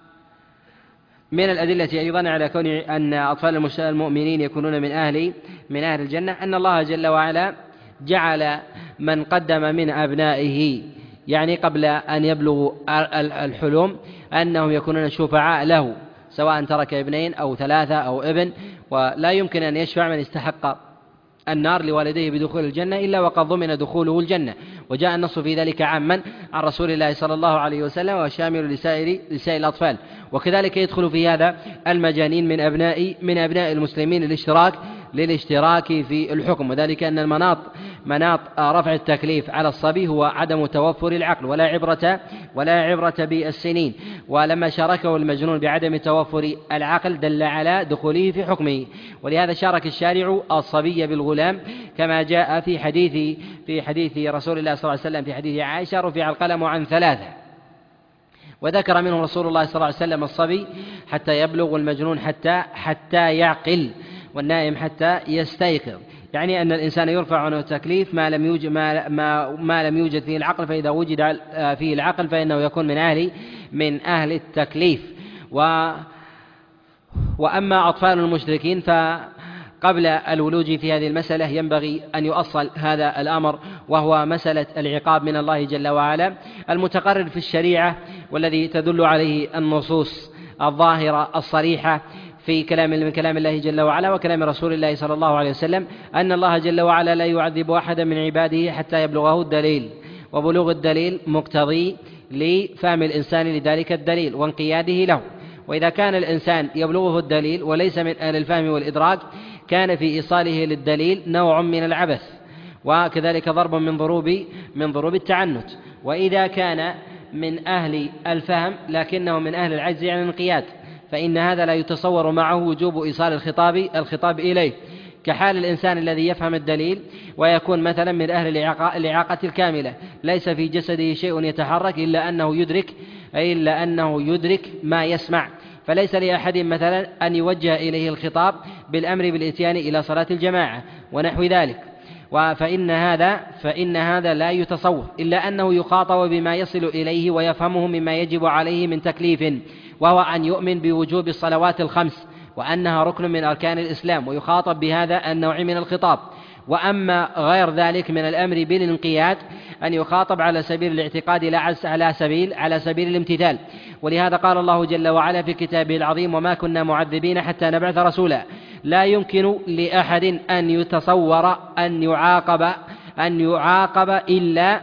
الأدلة أيضا على كون أن أطفال المؤمنين يكونون من أهل من أهل الجنة أن الله جل وعلا جعل من قدم من أبنائه يعني قبل أن يبلغوا الحلم أنهم يكونون شفعاء له، سواء ترك ابنين أو ثلاثة أو ابن، ولا يمكن أن يشفع من استحق النار لوالديه بدخول الجنة إلا وقد ضمن دخوله الجنة. وجاء النص في ذلك عاما عن رسول الله صلى الله عليه وسلم وشامل لسائر لسائر الأطفال. وكذلك يدخل في هذا المجانين من أبناء من أبناء المسلمين للاشتراك للاشتراك في الحكم، وذلك أن المناط مناط رفع التكليف على الصبي هو عدم توفر العقل، ولا عبرة ولا عبرة بالسنين، ولما شاركه المجنون بعدم توفر العقل دل على دخوله في حكمه، ولهذا شارك الشارع الصبي بالغلام كما جاء في حديث في حديث رسول الله صلى الله عليه وسلم في حديث عائشة: رفع القلم عن ثلاثة. وذكر منه رسول الله صلى الله عليه وسلم الصبي حتى يبلغ، والمجنون حتى حتى يعقل، والنائم حتى يستيقظ، يعني أن الإنسان يرفع عنه التكليف ما لم يوجد ما, ما, ما لم يوجد فيه العقل، فإذا وجد فيه العقل فإنه يكون من أهل من أهل التكليف. و وأما أطفال المشركين فقبل الولوج في هذه المسألة ينبغي أن يؤصل هذا الأمر، وهو مسألة العقاب من الله جل وعلا المتقرر في الشريعة، والذي تدل عليه النصوص الظاهرة الصريحة في كلام من كلام الله جل وعلا وكلام رسول الله صلى الله عليه وسلم، أن الله جل وعلا لا يعذب أحدا من عباده حتى يبلغه الدليل، وبلوغ الدليل مقتضي لفهم الإنسان لذلك الدليل وانقياده له. وإذا كان الإنسان يبلغه الدليل وليس من أهل الفهم والإدراك كان في إيصاله للدليل نوع من العبث، وكذلك ضرب من ضروب من ضروب التعنت. وإذا كان من أهل الفهم لكنه من أهل العجز عن الانقياد فإن هذا لا يتصور معه وجوب إيصال الخطاب الخطاب إليه، كحال الإنسان الذي يفهم الدليل ويكون مثلا من أهل الإعاقة الكاملة ليس في جسده شيء يتحرك إلا أنه يدرك أي إلا أنه يدرك ما يسمع، فليس لأحد مثلا أن يوجه إليه الخطاب بالأمر بالإتيان إلى صلاة الجماعة ونحو ذلك، فإن هذا فإن هذا لا يتصور إلا أنه يخاطب بما يصل إليه ويفهمه مما يجب عليه من تكليف، وهو أن يؤمن بوجوب الصلوات الخمس وأنها ركن من أركان الإسلام، ويخاطب بهذا النوع من الخطاب. وأما غير ذلك من الأمر بالانقياد أن يخاطب على سبيل الاعتقاد لا على سبيل على سبيل الامتثال. ولهذا قال الله جل وعلا في كتابه العظيم: وما كنا معذبين حتى نبعث رسولا. لا يمكن لأحد أن يتصور أن يعاقب أن يعاقب إلا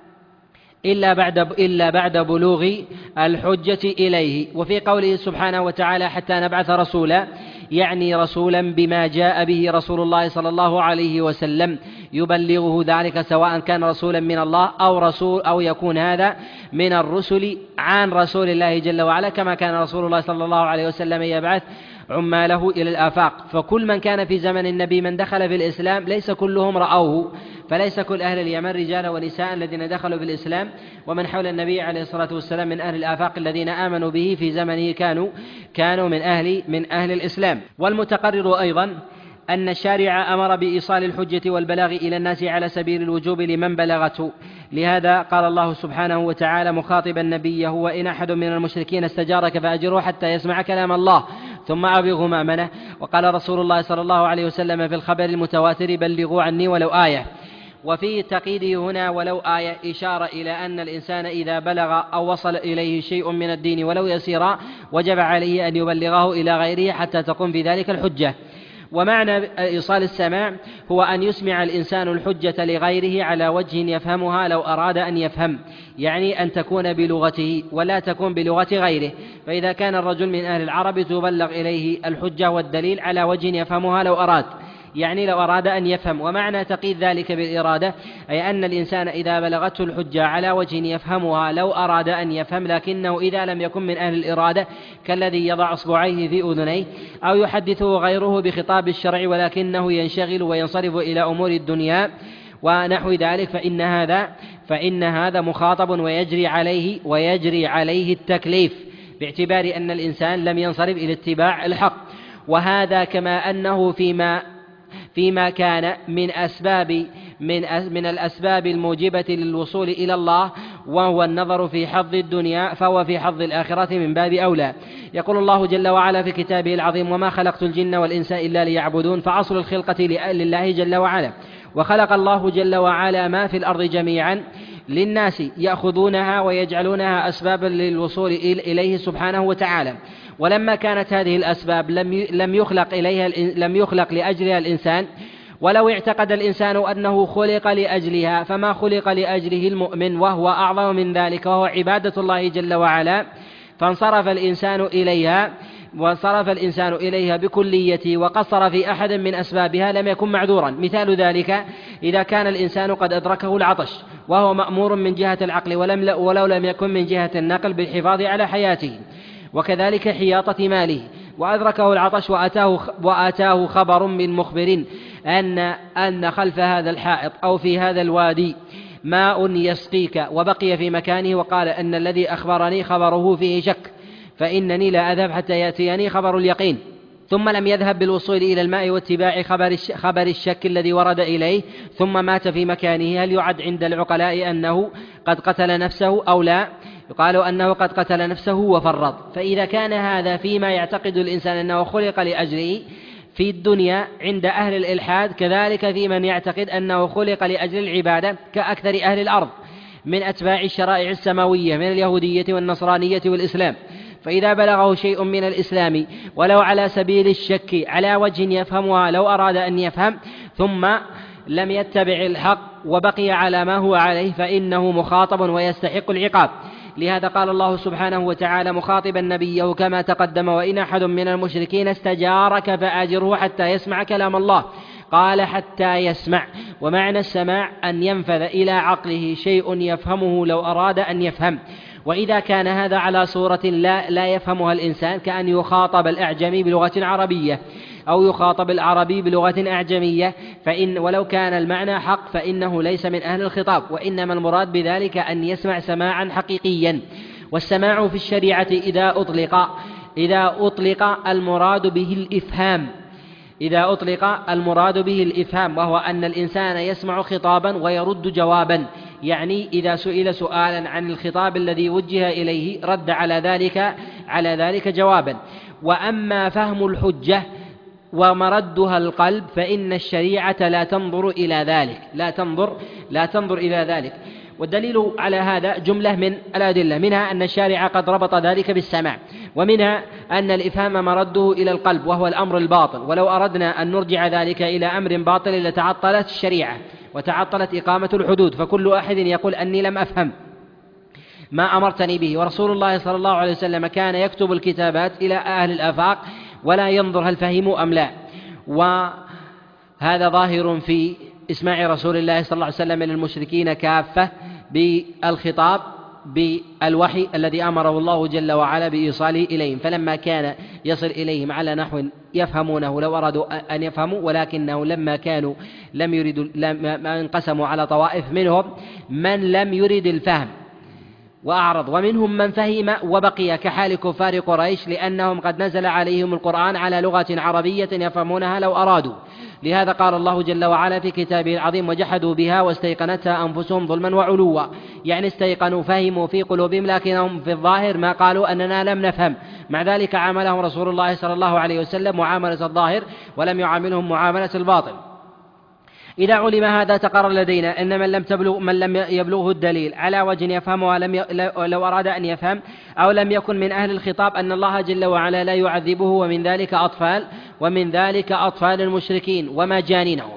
إلا بعد إلا بعد بلوغ الحجة إليه. وفي قوله سبحانه وتعالى: حتى نبعث رسولا، يعني رسولا بما جاء به رسول الله صلى الله عليه وسلم يبلغه ذلك، سواء كان رسولا من الله أو رسول أو يكون هذا من الرسل عن رسول الله جل وعلا، كما كان رسول الله صلى الله عليه وسلم يبعث عماله إلى الآفاق. فكل من كان في زمن النبي من دخل في الإسلام ليس كلهم رأوه، فليس كل أهل اليمن رجال ونساء الذين دخلوا في الإسلام، ومن حول النبي عليه الصلاة والسلام من أهل الآفاق الذين آمنوا به في زمنه كانوا كانوا من أهل من أهل الإسلام. والمتقرر أيضا أن الشارع أمر بإيصال الحجة والبلاغ إلى الناس على سبيل الوجوب لمن بلغته. لهذا قال الله سبحانه وتعالى مخاطبا نبيه: وإن أحد من المشركين استجارك فأجره حتى يسمع كلام الله ثم أبلغه مأمنه. وقال رسول الله صلى الله عليه وسلم في الخبر المتواتر: بلغوا عني ولو آية. وفي تقييده هنا ولو آية إشارة إلى أن الإنسان إذا بلغ أو وصل إليه شيء من الدين ولو يسيرا وجب عليه أن يبلغه إلى غيره حتى تقوم بذلك الحجة. ومعنى إيصال السماع هو أن يسمع الإنسان الحجة لغيره على وجه يفهمها لو أراد أن يفهم، يعني أن تكون بلغته ولا تكون بلغة غيره. فإذا كان الرجل من أهل العرب تبلغ إليه الحجة والدليل على وجه يفهمها لو أراد، يعني لو أراد أن يفهم. ومعنى تقييد ذلك بالإرادة أي أن الإنسان إذا بلغته الحجة على وجه يفهمها لو أراد أن يفهم، لكنه إذا لم يكن من أهل الإرادة كالذي يضع أصبعيه في أذنيه أو يحدثه غيره بخطاب الشرع ولكنه ينشغل وينصرف إلى أمور الدنيا ونحو ذلك، فإن هذا فإن هذا مخاطب ويجري عليه ويجري عليه التكليف، باعتبار أن الإنسان لم ينصرف إلى اتباع الحق. وهذا كما أنه فيما فيما كان من أسباب من من الأسباب الموجبة للوصول إلى الله، وهو النظر في حظ الدنيا، فهو في حظ الآخرة من باب أولى. يقول الله جل وعلا في كتابه العظيم: وما خلقت الجن والإنس إلا ليعبدون. فأصل الخلقة لله جل وعلا، وخلق الله جل وعلا ما في الأرض جميعا للناس يأخذونها ويجعلونها أسبابا للوصول إليه سبحانه وتعالى. ولما كانت هذه الأسباب لم يخلق إليها لم يخلق لأجلها الإنسان، ولو اعتقد الإنسان أنه خلق لأجلها فما خلق لأجله المؤمن، وهو أعظم من ذلك وهو عبادة الله جل وعلا، فانصرف الإنسان إليها وصرف الإنسان إليها بكليته وقصر في أحد من أسبابها لم يكن معذورا. مثال ذلك إذا كان الإنسان قد أدركه العطش وهو مأمور من جهة العقل ولم ولو لم يكن من جهة النقل بالحفاظ على حياته، وكذلك حياطة ماله، وأدركه العطش وأتاه, وأتاه خبر من مخبر أن, أن خلف هذا الحائط أو في هذا الوادي ماء يسقيك، وبقي في مكانه وقال أن الذي أخبرني خبره فيه شك، فإنني لا أذهب حتى يأتيني خبر اليقين، ثم لم يذهب بالوصول إلى الماء واتباع خبر الشك الذي ورد إليه ثم مات في مكانه، هل يعد عند العقلاء أنه قد قتل نفسه أو لا؟ يقال أنه قد قتل نفسه وفرط. فإذا كان هذا فيما يعتقد الإنسان أنه خلق لأجله في الدنيا عند أهل الإلحاد، كذلك في من يعتقد أنه خلق لأجل العبادة كأكثر أهل الأرض من أتباع الشرائع السماوية من اليهودية والنصرانية والإسلام. فإذا بلغه شيء من الإسلام ولو على سبيل الشك على وجه يفهمها لو أراد أن يفهم ثم لم يتبع الحق وبقي على ما هو عليه فإنه مخاطب ويستحق العقاب. لهذا قال الله سبحانه وتعالى مخاطبا نبيه كما تقدم: وإن أحد من المشركين استجارك فأجره حتى يسمع كلام الله. قال حتى يسمع، ومعنى السماع أن ينفذ إلى عقله شيء يفهمه لو أراد أن يفهم. وإذا كان هذا على صورة لا, لا يفهمها الإنسان كأن يخاطب الأعجمي بلغة عربية أو يخاطب العربي بلغة أعجمية، فإن ولو كان المعنى حق فإنه ليس من أهل الخطاب، وإنما المراد بذلك أن يسمع سماعا حقيقيا. والسماع في الشريعة إذا أطلق إذا أطلق المراد به الإفهام إذا أطلق المراد به الإفهام وهو أن الإنسان يسمع خطابا ويرد جوابا، يعني إذا سئل سؤالا عن الخطاب الذي وجه إليه رد على ذلك على ذلك جوابا. وأما فهم الحجة ومردها القلب فإن الشريعة لا تنظر إلى ذلك لا تنظر لا تنظر إلى ذلك. والدليل على هذا جملة من الأدلة، منها أن الشارع قد ربط ذلك بالسماع، ومنها أن الإفهام مرده إلى القلب وهو الأمر الباطل، ولو أردنا أن نرجع ذلك إلى أمر باطل لتعطلت الشريعة وتعطلت إقامة الحدود، فكل أحد يقول أني لم أفهم ما أمرتني به. ورسول الله صلى الله عليه وسلم كان يكتب الكتابات إلى أهل الآفاق ولا ينظر هل فهموا أم لا، وهذا ظاهر في إسماع رسول الله صلى الله عليه وسلم للمشركين كافة بالخطاب بالوحي الذي أمره الله جل وعلا بإيصاله إليهم، فلما كان يصل إليهم على نحو يفهمونه لو أرادوا أن يفهموا، ولكنه لما كانوا لم يريدوا لما انقسموا على طوائف، منهم من لم يرد الفهم وأعرض، ومنهم من فهم وبقي كحال كفار قريش لأنهم قد نزل عليهم القرآن على لغة عربية يفهمونها لو أرادوا. لهذا قال الله جل وعلا في كتابه العظيم: وجحدوا بها واستيقنتها أنفسهم ظلما وعلوا، يعني استيقنوا فهموا في قلوبهم لكنهم في الظاهر ما قالوا أننا لم نفهم. مع ذلك عاملهم رسول الله صلى الله عليه وسلم معاملة الظاهر ولم يعاملهم معاملة الباطن. إذا علم هذا تقرر لدينا أن من لم تبلغ من لم يبلغه الدليل على وجه يفهمه لم ي... لو أراد أن يفهم أو لم يكن من أهل الخطاب أن الله جل وعلا لا يعذبه، ومن ذلك أطفال ومن ذلك أطفال المشركين ومجانينهم.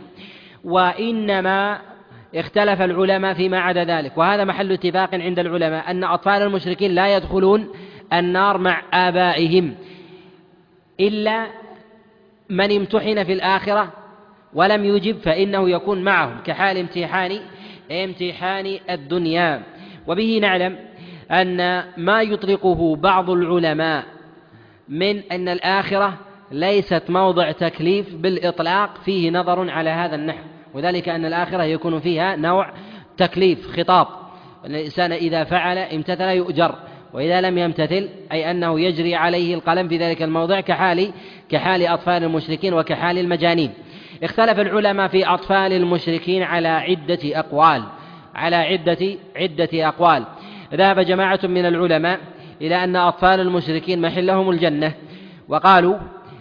وإنما اختلف العلماء فيما عدا ذلك، وهذا محل اتفاق عند العلماء أن أطفال المشركين لا يدخلون النار مع آبائهم إلا من امتحن في الآخرة ولم يجب فإنه يكون معهم كحال امتحان امتحان الدنيا. وبه نعلم أن ما يطلقه بعض العلماء من أن الآخرة ليست موضع تكليف بالإطلاق فيه نظر على هذا النحو، وذلك أن الآخرة يكون فيها نوع تكليف خطاب، الإنسان إذا فعل امتثل يؤجر، وإذا لم يمتثل أي أنه يجري عليه القلم في ذلك الموضع كحال كحال أطفال المشركين وكحال المجانين. اختلف العلماء في أطفال المشركين على عدة أقوال على عدة عدة أقوال ذهب جماعة من العلماء إلى أن أطفال المشركين محلهم الجنة، وقالوا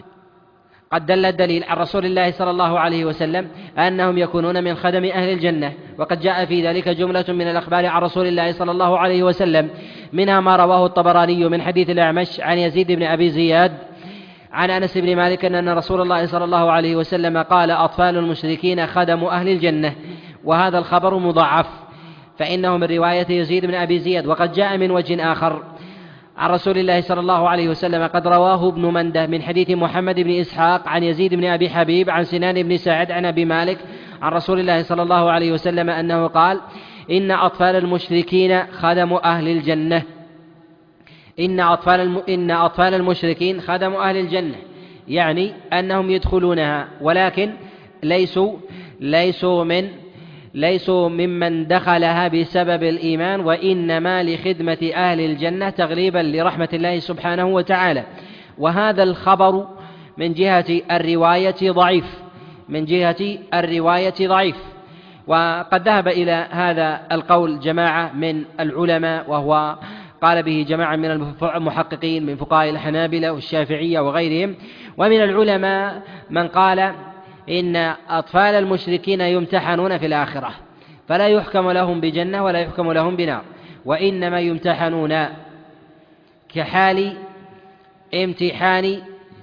قد دل الدليل عن رسول الله صلى الله عليه وسلم أنهم يكونون من خدم أهل الجنة، وقد جاء في ذلك جملة من الأخبار عن رسول الله صلى الله عليه وسلم، منها ما رواه الطبراني من حديث الأعمش عن يزيد بن أبي زياد عن أنس بن مالك أن رسول الله صلى الله عليه وسلم قال: أطفال المشركين خدم أهل الجنة. وهذا الخبر مضاعف فإنه من رواية يزيد بن أبي زياد. وقد جاء من وجه آخر عن رسول الله صلى الله عليه وسلم قد رواه ابن منده من حديث محمد بن إسحاق عن يزيد بن أبي حبيب عن سنان بن سعد عن أبي مالك عن رسول الله صلى الله عليه وسلم أنه قال: إن أطفال المشركين خدم أهل الجنة إن أطفال الم... إن أطفال المشركين خدم أهل الجنة، يعني أنهم يدخلونها، ولكن ليسوا ليسوا من ليسوا ممن دخلها بسبب الإيمان، وإنما لخدمة أهل الجنة تغليبا لرحمة الله سبحانه وتعالى. وهذا الخبر من جهة الرواية ضعيف من جهة الرواية ضعيف وقد ذهب إلى هذا القول جماعة من العلماء، وهو قال به جماعة من المحققين من فقهاء الحنابلة والشافعية وغيرهم. ومن العلماء من قال إن أطفال المشركين يمتحنون في الآخرة، فلا يحكم لهم بجنة ولا يحكم لهم بنار، وإنما يمتحنون كحال امتحان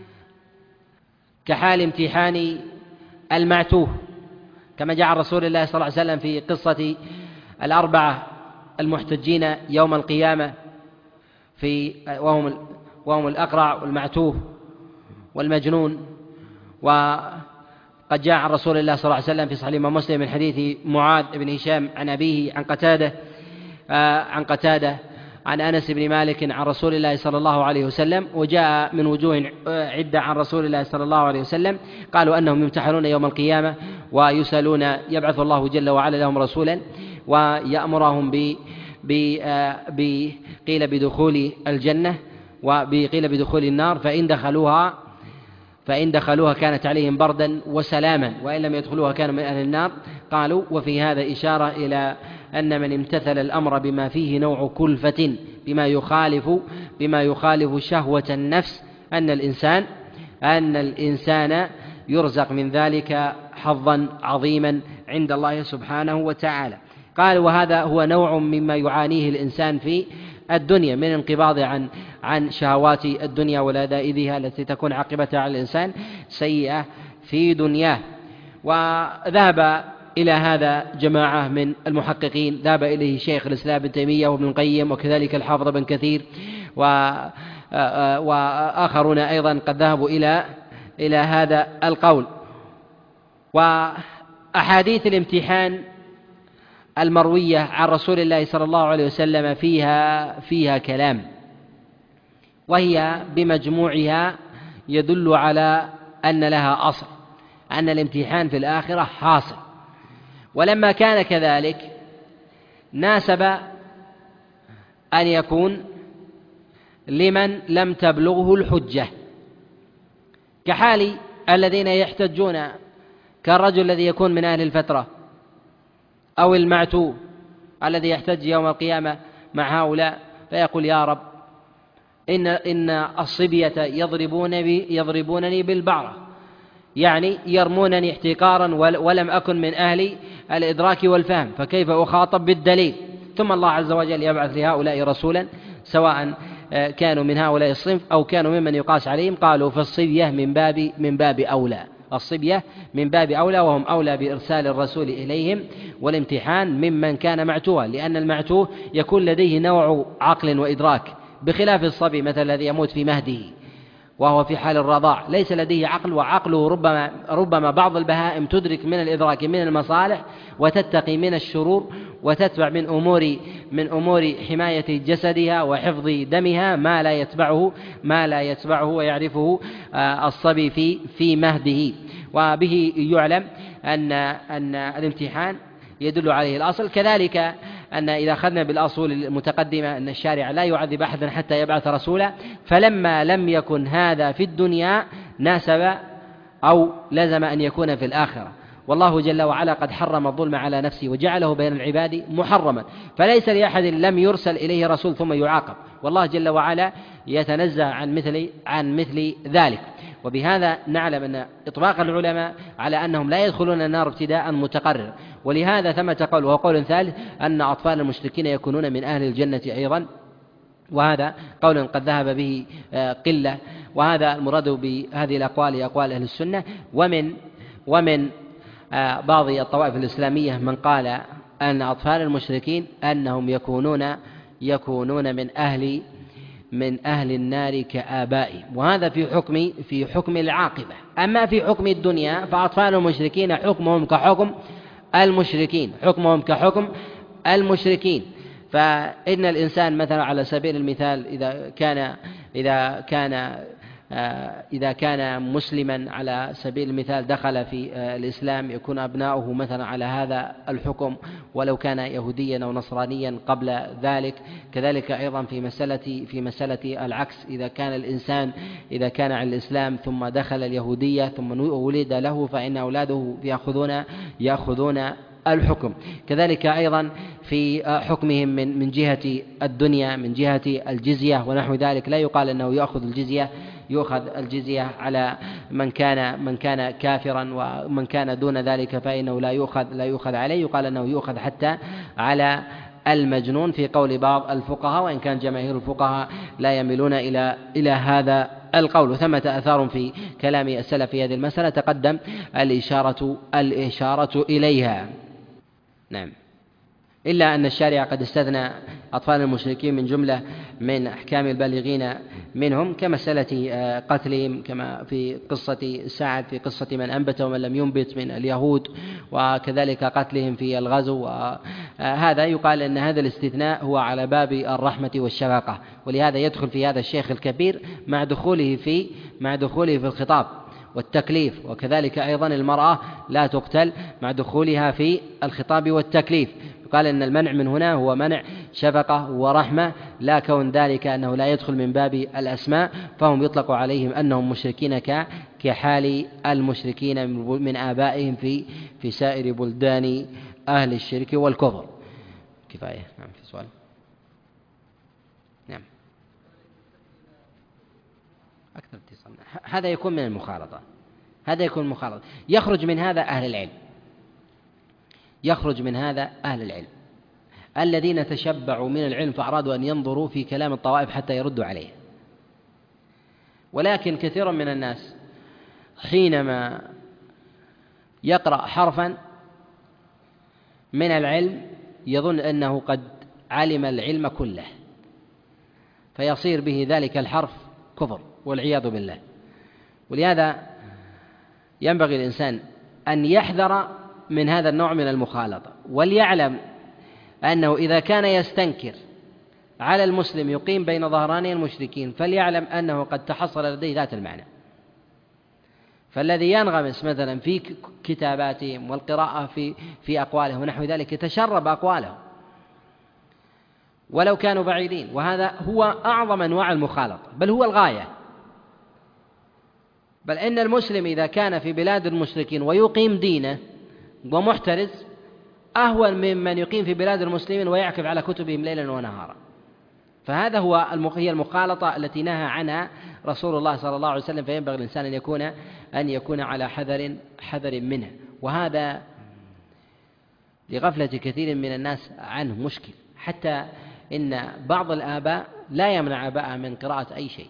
كحال امتحان المعتوه، كما جاء عن رسول الله صلى الله عليه وسلم في قصة الأربعة المحتجين يوم القيامة في وهم وهم الأقرع والمعتوه والمجنون. وقد جاء عن رسول الله صلى الله عليه وسلم في صحيح الإمام مسلم من حديث معاذ بن هشام عن أبيه عن قتادة عن قتادة عن أنس بن مالك عن رسول الله صلى الله عليه وسلم، وجاء من وجوه عدة عن رسول الله صلى الله عليه وسلم، قالوا أنهم يمتحنون يوم القيامة ويسألون، يبعث الله جل وعلا لهم رسولا ويأمرهم ب ب قيل بدخول الجنة وقيل بدخول النار، فإن دخلوها فإن دخلوها كانت عليهم بردا وسلاما، وإن لم يدخلوها كانوا من أهل النار. قالوا: وفي هذا إشارة إلى أن من امتثل الأمر بما فيه نوع كلفة بما يخالف بما يخالف شهوة النفس أن الإنسان أن الإنسان يرزق من ذلك حظا عظيما عند الله سبحانه وتعالى. قال: وهذا هو نوع مما يعانيه الإنسان في الدنيا من انقباض عن عن شهوات الدنيا ولذائذها التي تكون عاقبتها على الإنسان سيئة في دنياه. وذهب إلى هذا جماعة من المحققين، ذهب إليه شيخ الإسلام ابن تيمية وابن القيم وكذلك الحافظ بن كثير وآخرون أيضا قد ذهبوا إلى إلى هذا القول. وأحاديث الامتحان المروية عن رسول الله صلى الله عليه وسلم فيها فيها كلام، وهي بمجموعها يدل على أن لها أصل، أن الامتحان في الآخرة حاصل. ولما كان كذلك ناسب أن يكون لمن لم تبلغه الحجة، كحال الذين يحتجون كالرجل الذي يكون من أهل الفترة أو المعتوه الذي يحتج يوم القيامة مع هؤلاء فيقول: يا رب إن إن الصبية يضربونني يضربونني بالبعرة، يعني يرمونني احتقارا ولم أكن من أهل الإدراك والفهم، فكيف أخاطب بالدليل؟ ثم الله عز وجل يبعث لهؤلاء رسولا سواء كانوا من هؤلاء الصنف أو كانوا ممن يقاس عليهم. قالوا: فالصبية من باب من باب أولى، الصبية من باب أولى، وهم أولى بإرسال الرسول إليهم والامتحان ممن كان معتوها، لأن المعتوه يكون لديه نوع عقل وإدراك، بخلاف الصبي مثل الذي يموت في مهده وهو في حال الرضاع ليس لديه عقل، وعقله ربما ربما بعض البهائم تدرك من الإدراك من المصالح وتتقي من الشرور وتتبع من أمور من أمور حماية جسدها وحفظ دمها ما لا يتبعه ما لا يتبعه ويعرفه الصبي في في مهده. وبه يعلم أن أن الامتحان يدل عليه الأصل. كذلك أن إذا أخذنا بالأصول المتقدمة أن الشارع لا يعذب أحدا حتى يبعث رسولا، فلما لم يكن هذا في الدنيا ناسب أو لزم أن يكون في الآخرة. والله جل وعلا قد حرم الظلم على نفسه وجعله بين العباد محرما، فليس لأحد لم يرسل إليه رسول ثم يعاقب، والله جل وعلا يتنزه عن مثل عن مثل ذلك. وبهذا نعلم أن إطلاق العلماء على أنهم لا يدخلون النار ابتداء متقرر، ولهذا ثمة قول وهو قول ثالث أن أطفال المشركين يكونون من أهل الجنة أيضا، وهذا قول قد ذهب به قلة. وهذا المراد بهذه الأقوال أقوال أهل السنة. ومن ومن بعض الطوائف الإسلامية من قال أن أطفال المشركين أنهم يكونون يكونون من أهل من أهل النار كآبائهم، وهذا في حكم في حكم العاقبة. أما في حكم الدنيا فأطفال المشركين حكمهم كحكم المشركين حكمهم كحكم المشركين. فإن الإنسان مثلا على سبيل المثال إذا كان إذا كان إذا كان مسلما على سبيل المثال دخل في الإسلام يكون أبناؤه مثلا على هذا الحكم، ولو كان يهوديا أو نصرانيا قبل ذلك. كذلك أيضا في مسألة في مسألة العكس، إذا كان الإنسان إذا كان على الإسلام ثم دخل اليهودية ثم ولد له فإن أولاده يأخذون يأخذون الحكم. كذلك أيضا في حكمهم من من جهة الدنيا من جهة الجزية ونحو ذلك، لا يقال أنه يأخذ الجزية يؤخذ الجزية على من كان من كان كافرا، ومن كان دون ذلك فإنه لا يؤخذ لا يؤخذ عليه، يقال أنه يؤخذ حتى على المجنون في قول بعض الفقهاء، وإن كان جماهير الفقهاء لا يميلون إلى إلى هذا القول. وثمة آثار في كلام السلف في هذه المسألة تقدم الإشارة الإشارة إليها. نعم، إلا أن الشارع قد استثنى أطفال المشركين من جملة من أحكام البالغين منهم، كمسألة قتلهم كما في قصة سعد في قصة من أنبت ومن لم ينبت من اليهود، وكذلك قتلهم في الغزو. وهذا يقال أن هذا الاستثناء هو على باب الرحمة والشفقة، ولهذا يدخل في هذا الشيخ الكبير مع دخوله في مع دخوله في الخطاب والتكليف. وكذلك أيضا المرأة لا تقتل مع دخولها في الخطاب والتكليف. قال إن المنع من هنا هو منع شفقة ورحمة، لا كون ذلك أنه لا يدخل من باب الأسماء، فهم يطلق عليهم أنهم مشركين كحال المشركين من آبائهم في في سائر بلدان أهل الشرك والكفر. كفاية. نعم، في سؤال. نعم، أكثر اتصال. هذا يكون من المخالطة هذا يكون مخالطة يخرج من هذا أهل العلم يخرج من هذا أهل العلم الذين تشبعوا من العلم فأرادوا أن ينظروا في كلام الطوائف حتى يردوا عليه. ولكن كثير من الناس حينما يقرأ حرفا من العلم يظن أنه قد علم العلم كله، فيصير به ذلك الحرف كفر والعياذ بالله. ولهذا ينبغي الإنسان أن يحذر من هذا النوع من المخالطة، وليعلم أنه إذا كان يستنكر على المسلم يقيم بين ظهراني المشركين فليعلم أنه قد تحصل لديه ذات المعنى. فالذي ينغمس مثلا في كتاباتهم والقراءة في في أقوالهم ونحو ذلك يتشرب أقوالهم ولو كانوا بعيدين، وهذا هو أعظم أنواع المخالطة، بل هو الغاية. بل إن المسلم إذا كان في بلاد المشركين ويقيم دينه ومحترز أهون ممن يقيم في بلاد المسلمين ويعكف على كتبهم ليلا ونهارا. فهذا هو هي المخالطة التي نهى عنها رسول الله صلى الله عليه وسلم، فينبغي الإنسان أن يكون أن يكون على حذر حذر منه. وهذا لغفلة كثير من الناس عنه مشكل، حتى إن بعض الآباء لا يمنع أباءه من قراءة أي شيء،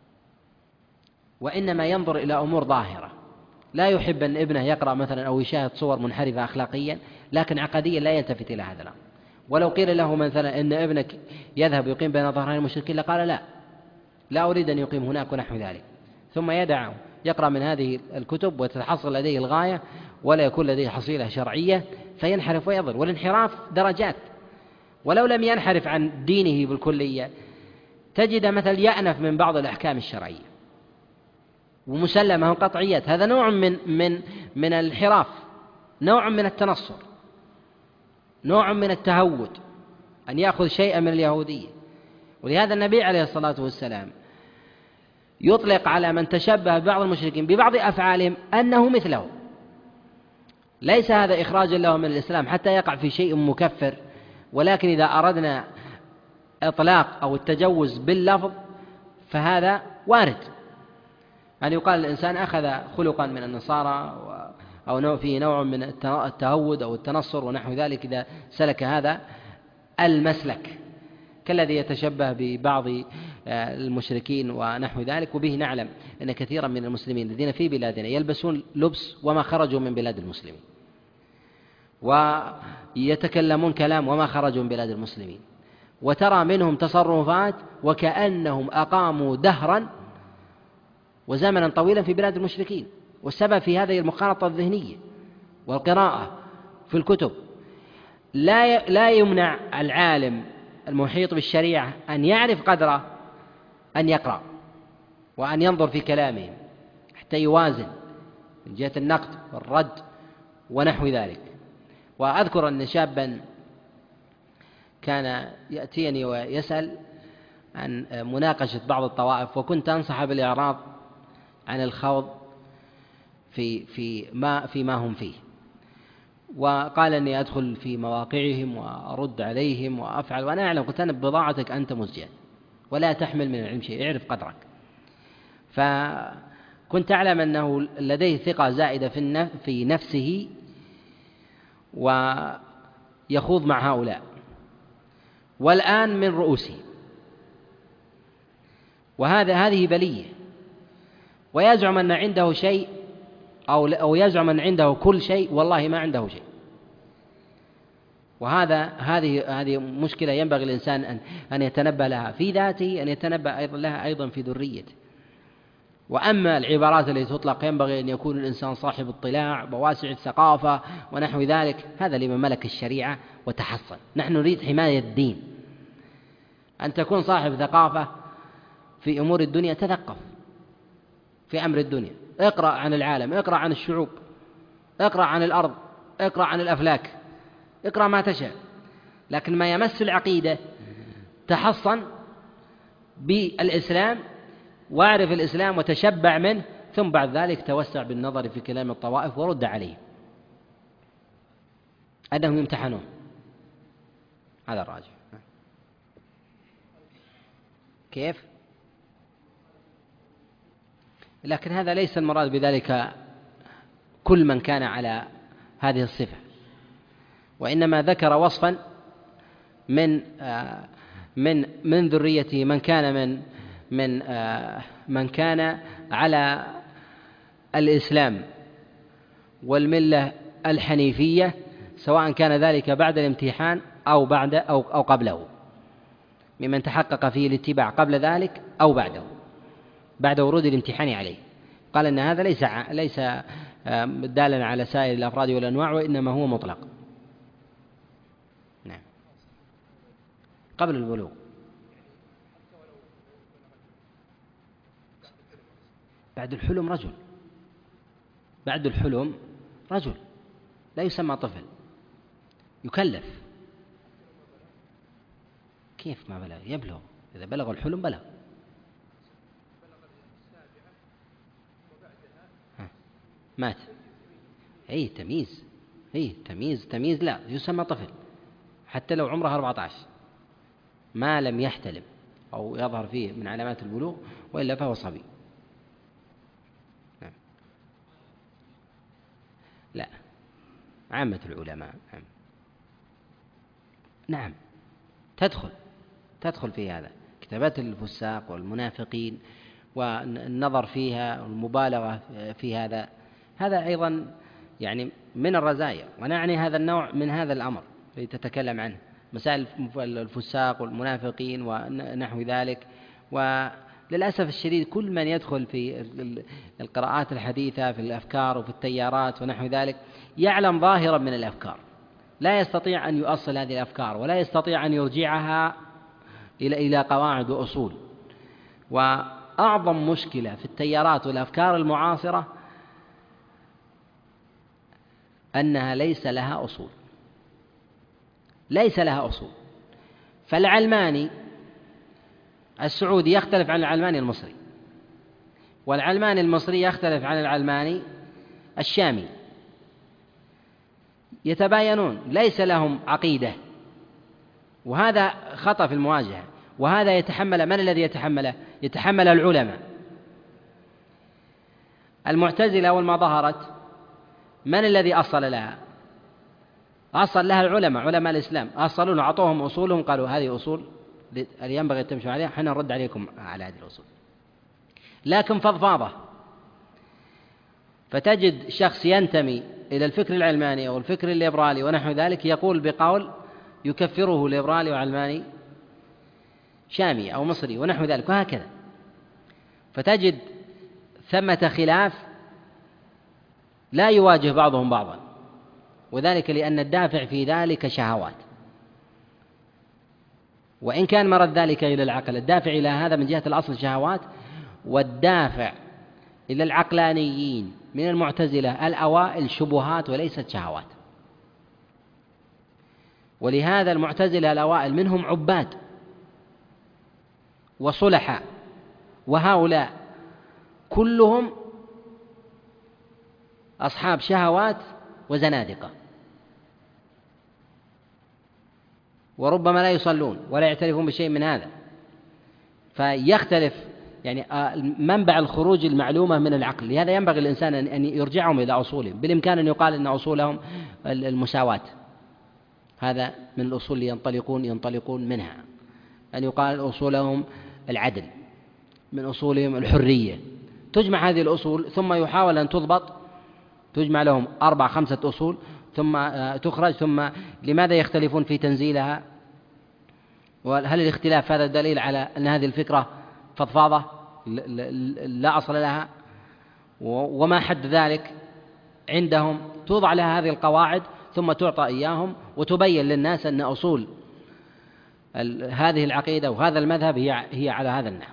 وإنما ينظر إلى أمور ظاهرة. لا يحب أن ابنه يقرأ مثلا أو يشاهد صور منحرفة أخلاقيا، لكن عقديا لا يلتفت إلى هذا الأمر. ولو قيل له مثلا أن ابنك يذهب يقيم بين ظهراني المشركين لقال لا لا أريد أن يقيم هناك ونحو ذلك، ثم يدعه يقرأ من هذه الكتب وتتحصل لديه الغاية ولا يكون لديه حصيلة شرعية فينحرف ويضل. والانحراف درجات، ولو لم ينحرف عن دينه بالكلية تجد مثل يأنف من بعض الأحكام الشرعية ومسلمة قطعيات، هذا نوع من من من الانحراف، نوع من التنصر، نوع من التهود، أن يأخذ شيئا من اليهودية. ولهذا النبي عليه الصلاة والسلام يطلق على من تشبه ببعض المشركين ببعض أفعالهم أنه مثله. ليس هذا إخراجا له من الإسلام حتى يقع في شيء مكفر، ولكن إذا أردنا إطلاق أو التجوز باللفظ فهذا وارد، أن يقال الإنسان أخذ خلقا من النصارى أو فيه نوع من التهود أو التنصر ونحو ذلك إذا سلك هذا المسلك، كالذي يتشبه ببعض المشركين ونحو ذلك. وبه نعلم أن كثيرا من المسلمين الذين في بلادنا يلبسون لبس وما خرجوا من بلاد المسلمين، ويتكلمون كلام وما خرجوا من بلاد المسلمين، وترى منهم تصرفات وكأنهم أقاموا دهرا وزمنا طويلا في بلاد المشركين. والسبب في هذه المخالطة الذهنية والقراءة في الكتب. لا لا يمنع العالم المحيط بالشريعة أن يعرف قدره أن يقرأ وأن ينظر في كلامهم حتى يوازن من جهة النقد والرد ونحو ذلك. وأذكر أن شابا كان يأتيني ويسأل عن مناقشة بعض الطوائف، وكنت أنصح بالإعراض عن الخوض في في ما في ما هم فيه، وقال أني أدخل في مواقعهم وأرد عليهم وأفعل، وأنا أعلم. قلت أنا بضاعتك أنت مزجاج ولا تحمل من العلم شيء، اعرف قدرك. فكنت أعلم أنه لديه ثقة زائدة في نفسه ويخوض مع هؤلاء، والآن من رؤوسه، وهذا هذه بلية. ويزعم أن عنده شيء أو أو يزعم أن عنده كل شيء، والله ما عنده شيء. وهذا هذه هذه مشكلة ينبغي الإنسان أن أن يتنبه لها في ذاته، أن يتنبه أيضا لها أيضا في ذريته. وأما العبارات التي تطلق ينبغي أن يكون الإنسان صاحب اطلاع وواسع الثقافة ونحو ذلك، هذا لمن ملك الشريعة وتحصن. نحن نريد حماية الدين. أن تكون صاحب ثقافة في أمور الدنيا، تثقف في أمر الدنيا، اقرأ عن العالم، اقرأ عن الشعوب، اقرأ عن الأرض، اقرأ عن الأفلاك، اقرأ ما تشاء. لكن ما يمس العقيدة تحصن بالإسلام واعرف الإسلام وتشبع منه، ثم بعد ذلك توسع بالنظر في كلام الطوائف ورد عليه أنهم يمتحنون. هذا الراجح. كيف؟ لكن هذا ليس المراد بذلك كل من كان على هذه الصفة، وإنما ذكر وصفا من من من ذريته من كان من من من كان على الإسلام والملة الحنيفية، سواء كان ذلك بعد الامتحان أو بعد أو أو قبله، ممن تحقق فيه الاتباع قبل ذلك أو بعده بعد ورود الامتحان عليه. قال أن هذا ليس ليس دالا على سائر الأفراد والأنواع، وإنما هو مطلق. نعم. قبل البلوغ. بعد الحلم رجل، بعد الحلم رجل لا يسمى طفل، يكلف. كيف ما بلغ؟ يبلغ. إذا بلغ الحلم بلغ. مات. أي تمييز، أي تمييز تمييز لا يسمى طفل حتى لو عمره أربعة عشر ما لم يحتلم أو يظهر فيه من علامات البلوغ، وإلا فهو صبي. نعم. لا، عامة العلماء. نعم. نعم تدخل تدخل في هذا كتابات الفساق والمنافقين والنظر فيها والمبالغة في هذا، هذا أيضا يعني من الرزايا. ونعني هذا النوع من هذا الأمر الذي تتكلم عنه، مسائل الفساق والمنافقين ونحو ذلك. وللأسف الشديد كل من يدخل في القراءات الحديثة في الأفكار وفي التيارات ونحو ذلك يعلم ظاهرا من الأفكار، لا يستطيع أن يؤصل هذه الأفكار ولا يستطيع أن يرجعها إلى إلى قواعد وأصول. وأعظم مشكلة في التيارات والأفكار المعاصرة أنها ليس لها أصول، ليس لها أصول. فالعلماني السعودي يختلف عن العلماني المصري، والعلماني المصري يختلف عن العلماني الشامي، يتباينون، ليس لهم عقيدة، وهذا خطأ في المواجهة. وهذا يتحمل من الذي يتحمله؟ يتحمل العلماء. المعتزلة أول ما ظهرت من الذي أصل لها؟ أصل لها العلماء، علماء الإسلام أصلون، أعطوهم أصولهم، قالوا هذه أصول اللي ينبغي أن تمشوا عليها، حنا نرد عليكم على هذه الأصول. لكن فضفاضة، فتجد شخص ينتمي إلى الفكر العلماني أو الفكر الليبرالي ونحو ذلك يقول بقول يكفره ليبرالي وعلماني شامي أو مصري ونحو ذلك وهكذا. فتجد ثمة خلاف لا يواجه بعضهم بعضا، وذلك لأن الدافع في ذلك شهوات، وإن كان مرد ذلك إلى العقل. الدافع إلى هذا من جهة الأصل شهوات، والدافع إلى العقلانيين من المعتزلة الأوائل شبهات وليست شهوات. ولهذا المعتزلة الأوائل منهم عباد وصلحاء، وهؤلاء كلهم أصحاب شهوات وزنادقة، وربما لا يصلون ولا يعترفون بشيء من هذا. فيختلف يعني منبع الخروج المعلومة من العقل. لهذا ينبغي الإنسان أن يرجعهم إلى أصولهم. بالإمكان أن يقال أن أصولهم المساواة، هذا من الأصول اللي ينطلقون ينطلقون منها. أن يقال أصولهم العدل، من أصولهم الحرية. تجمع هذه الأصول ثم يحاول أن تضبط، تجمع لهم أربع خمسة أصول ثم تخرج. ثم لماذا يختلفون في تنزيلها؟ وهل الاختلاف هذا دليل على أن هذه الفكرة فضفاضة لا أصل لها؟ وما حد ذلك عندهم؟ توضع لها هذه القواعد ثم تعطى إياهم، وتبين للناس أن أصول هذه العقيدة وهذا المذهب هي هي على هذا النحو،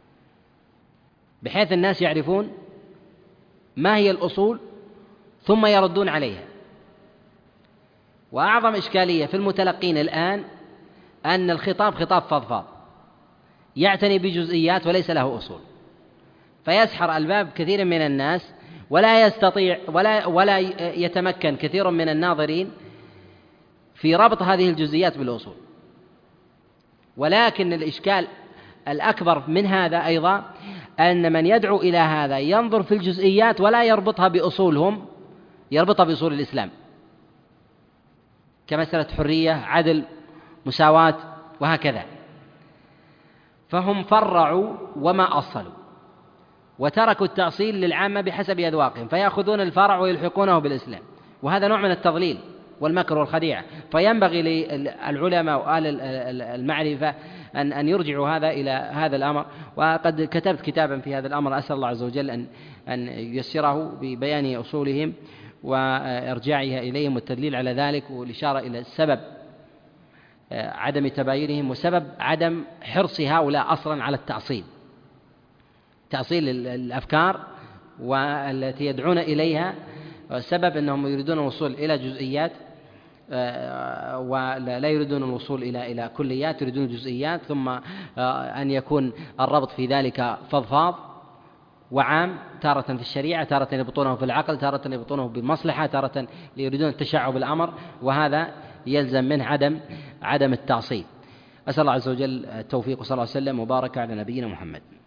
بحيث الناس يعرفون ما هي الأصول ثم يردون عليها. وأعظم إشكالية في المتلقين الآن أن الخطاب خطاب فضفاض يعتني بجزئيات وليس له أصول، فيسحر ألباب كثير من الناس، ولا يستطيع ولا ولا يتمكن كثير من الناظرين في ربط هذه الجزئيات بالأصول. ولكن الإشكال الأكبر من هذا أيضا أن من يدعو إلى هذا ينظر في الجزئيات ولا يربطها بأصولهم، يربطها بأصول الإسلام كمسألة حرية، عدل، مساواة وهكذا. فهم فرعوا وما أصلوا، وتركوا التأصيل للعامة بحسب أذواقهم، فيأخذون الفرع ويلحقونه بالإسلام، وهذا نوع من التضليل والمكر والخديعة. فينبغي للعلماء وآل المعرفة أن أن يرجعوا هذا إلى هذا الأمر. وقد كتبت كتابا في هذا الأمر، أسأل الله عز وجل أن أن ييسره ببيان أصولهم وإرجاعها إليهم والتدليل على ذلك، والإشارة إلى السبب عدم تباينهم وسبب عدم حرص هؤلاء أصلا على التأصيل، تأصيل الأفكار والتي يدعون إليها. السبب أنهم يريدون الوصول إلى جزئيات ولا يريدون الوصول إلى إلى كليات، يريدون جزئيات، ثم أن يكون الربط في ذلك فضفاض وعام، تارة في الشريعة، تارة يبطونه في العقل، تارة يبطونه بالمصلحة، تارة يريدون التشعب بالأمر، وهذا يلزم منه عدم عدم التعصيب. أسأل الله عز وجل التوفيق، وصلى الله وسلم وبارك على نبينا محمد.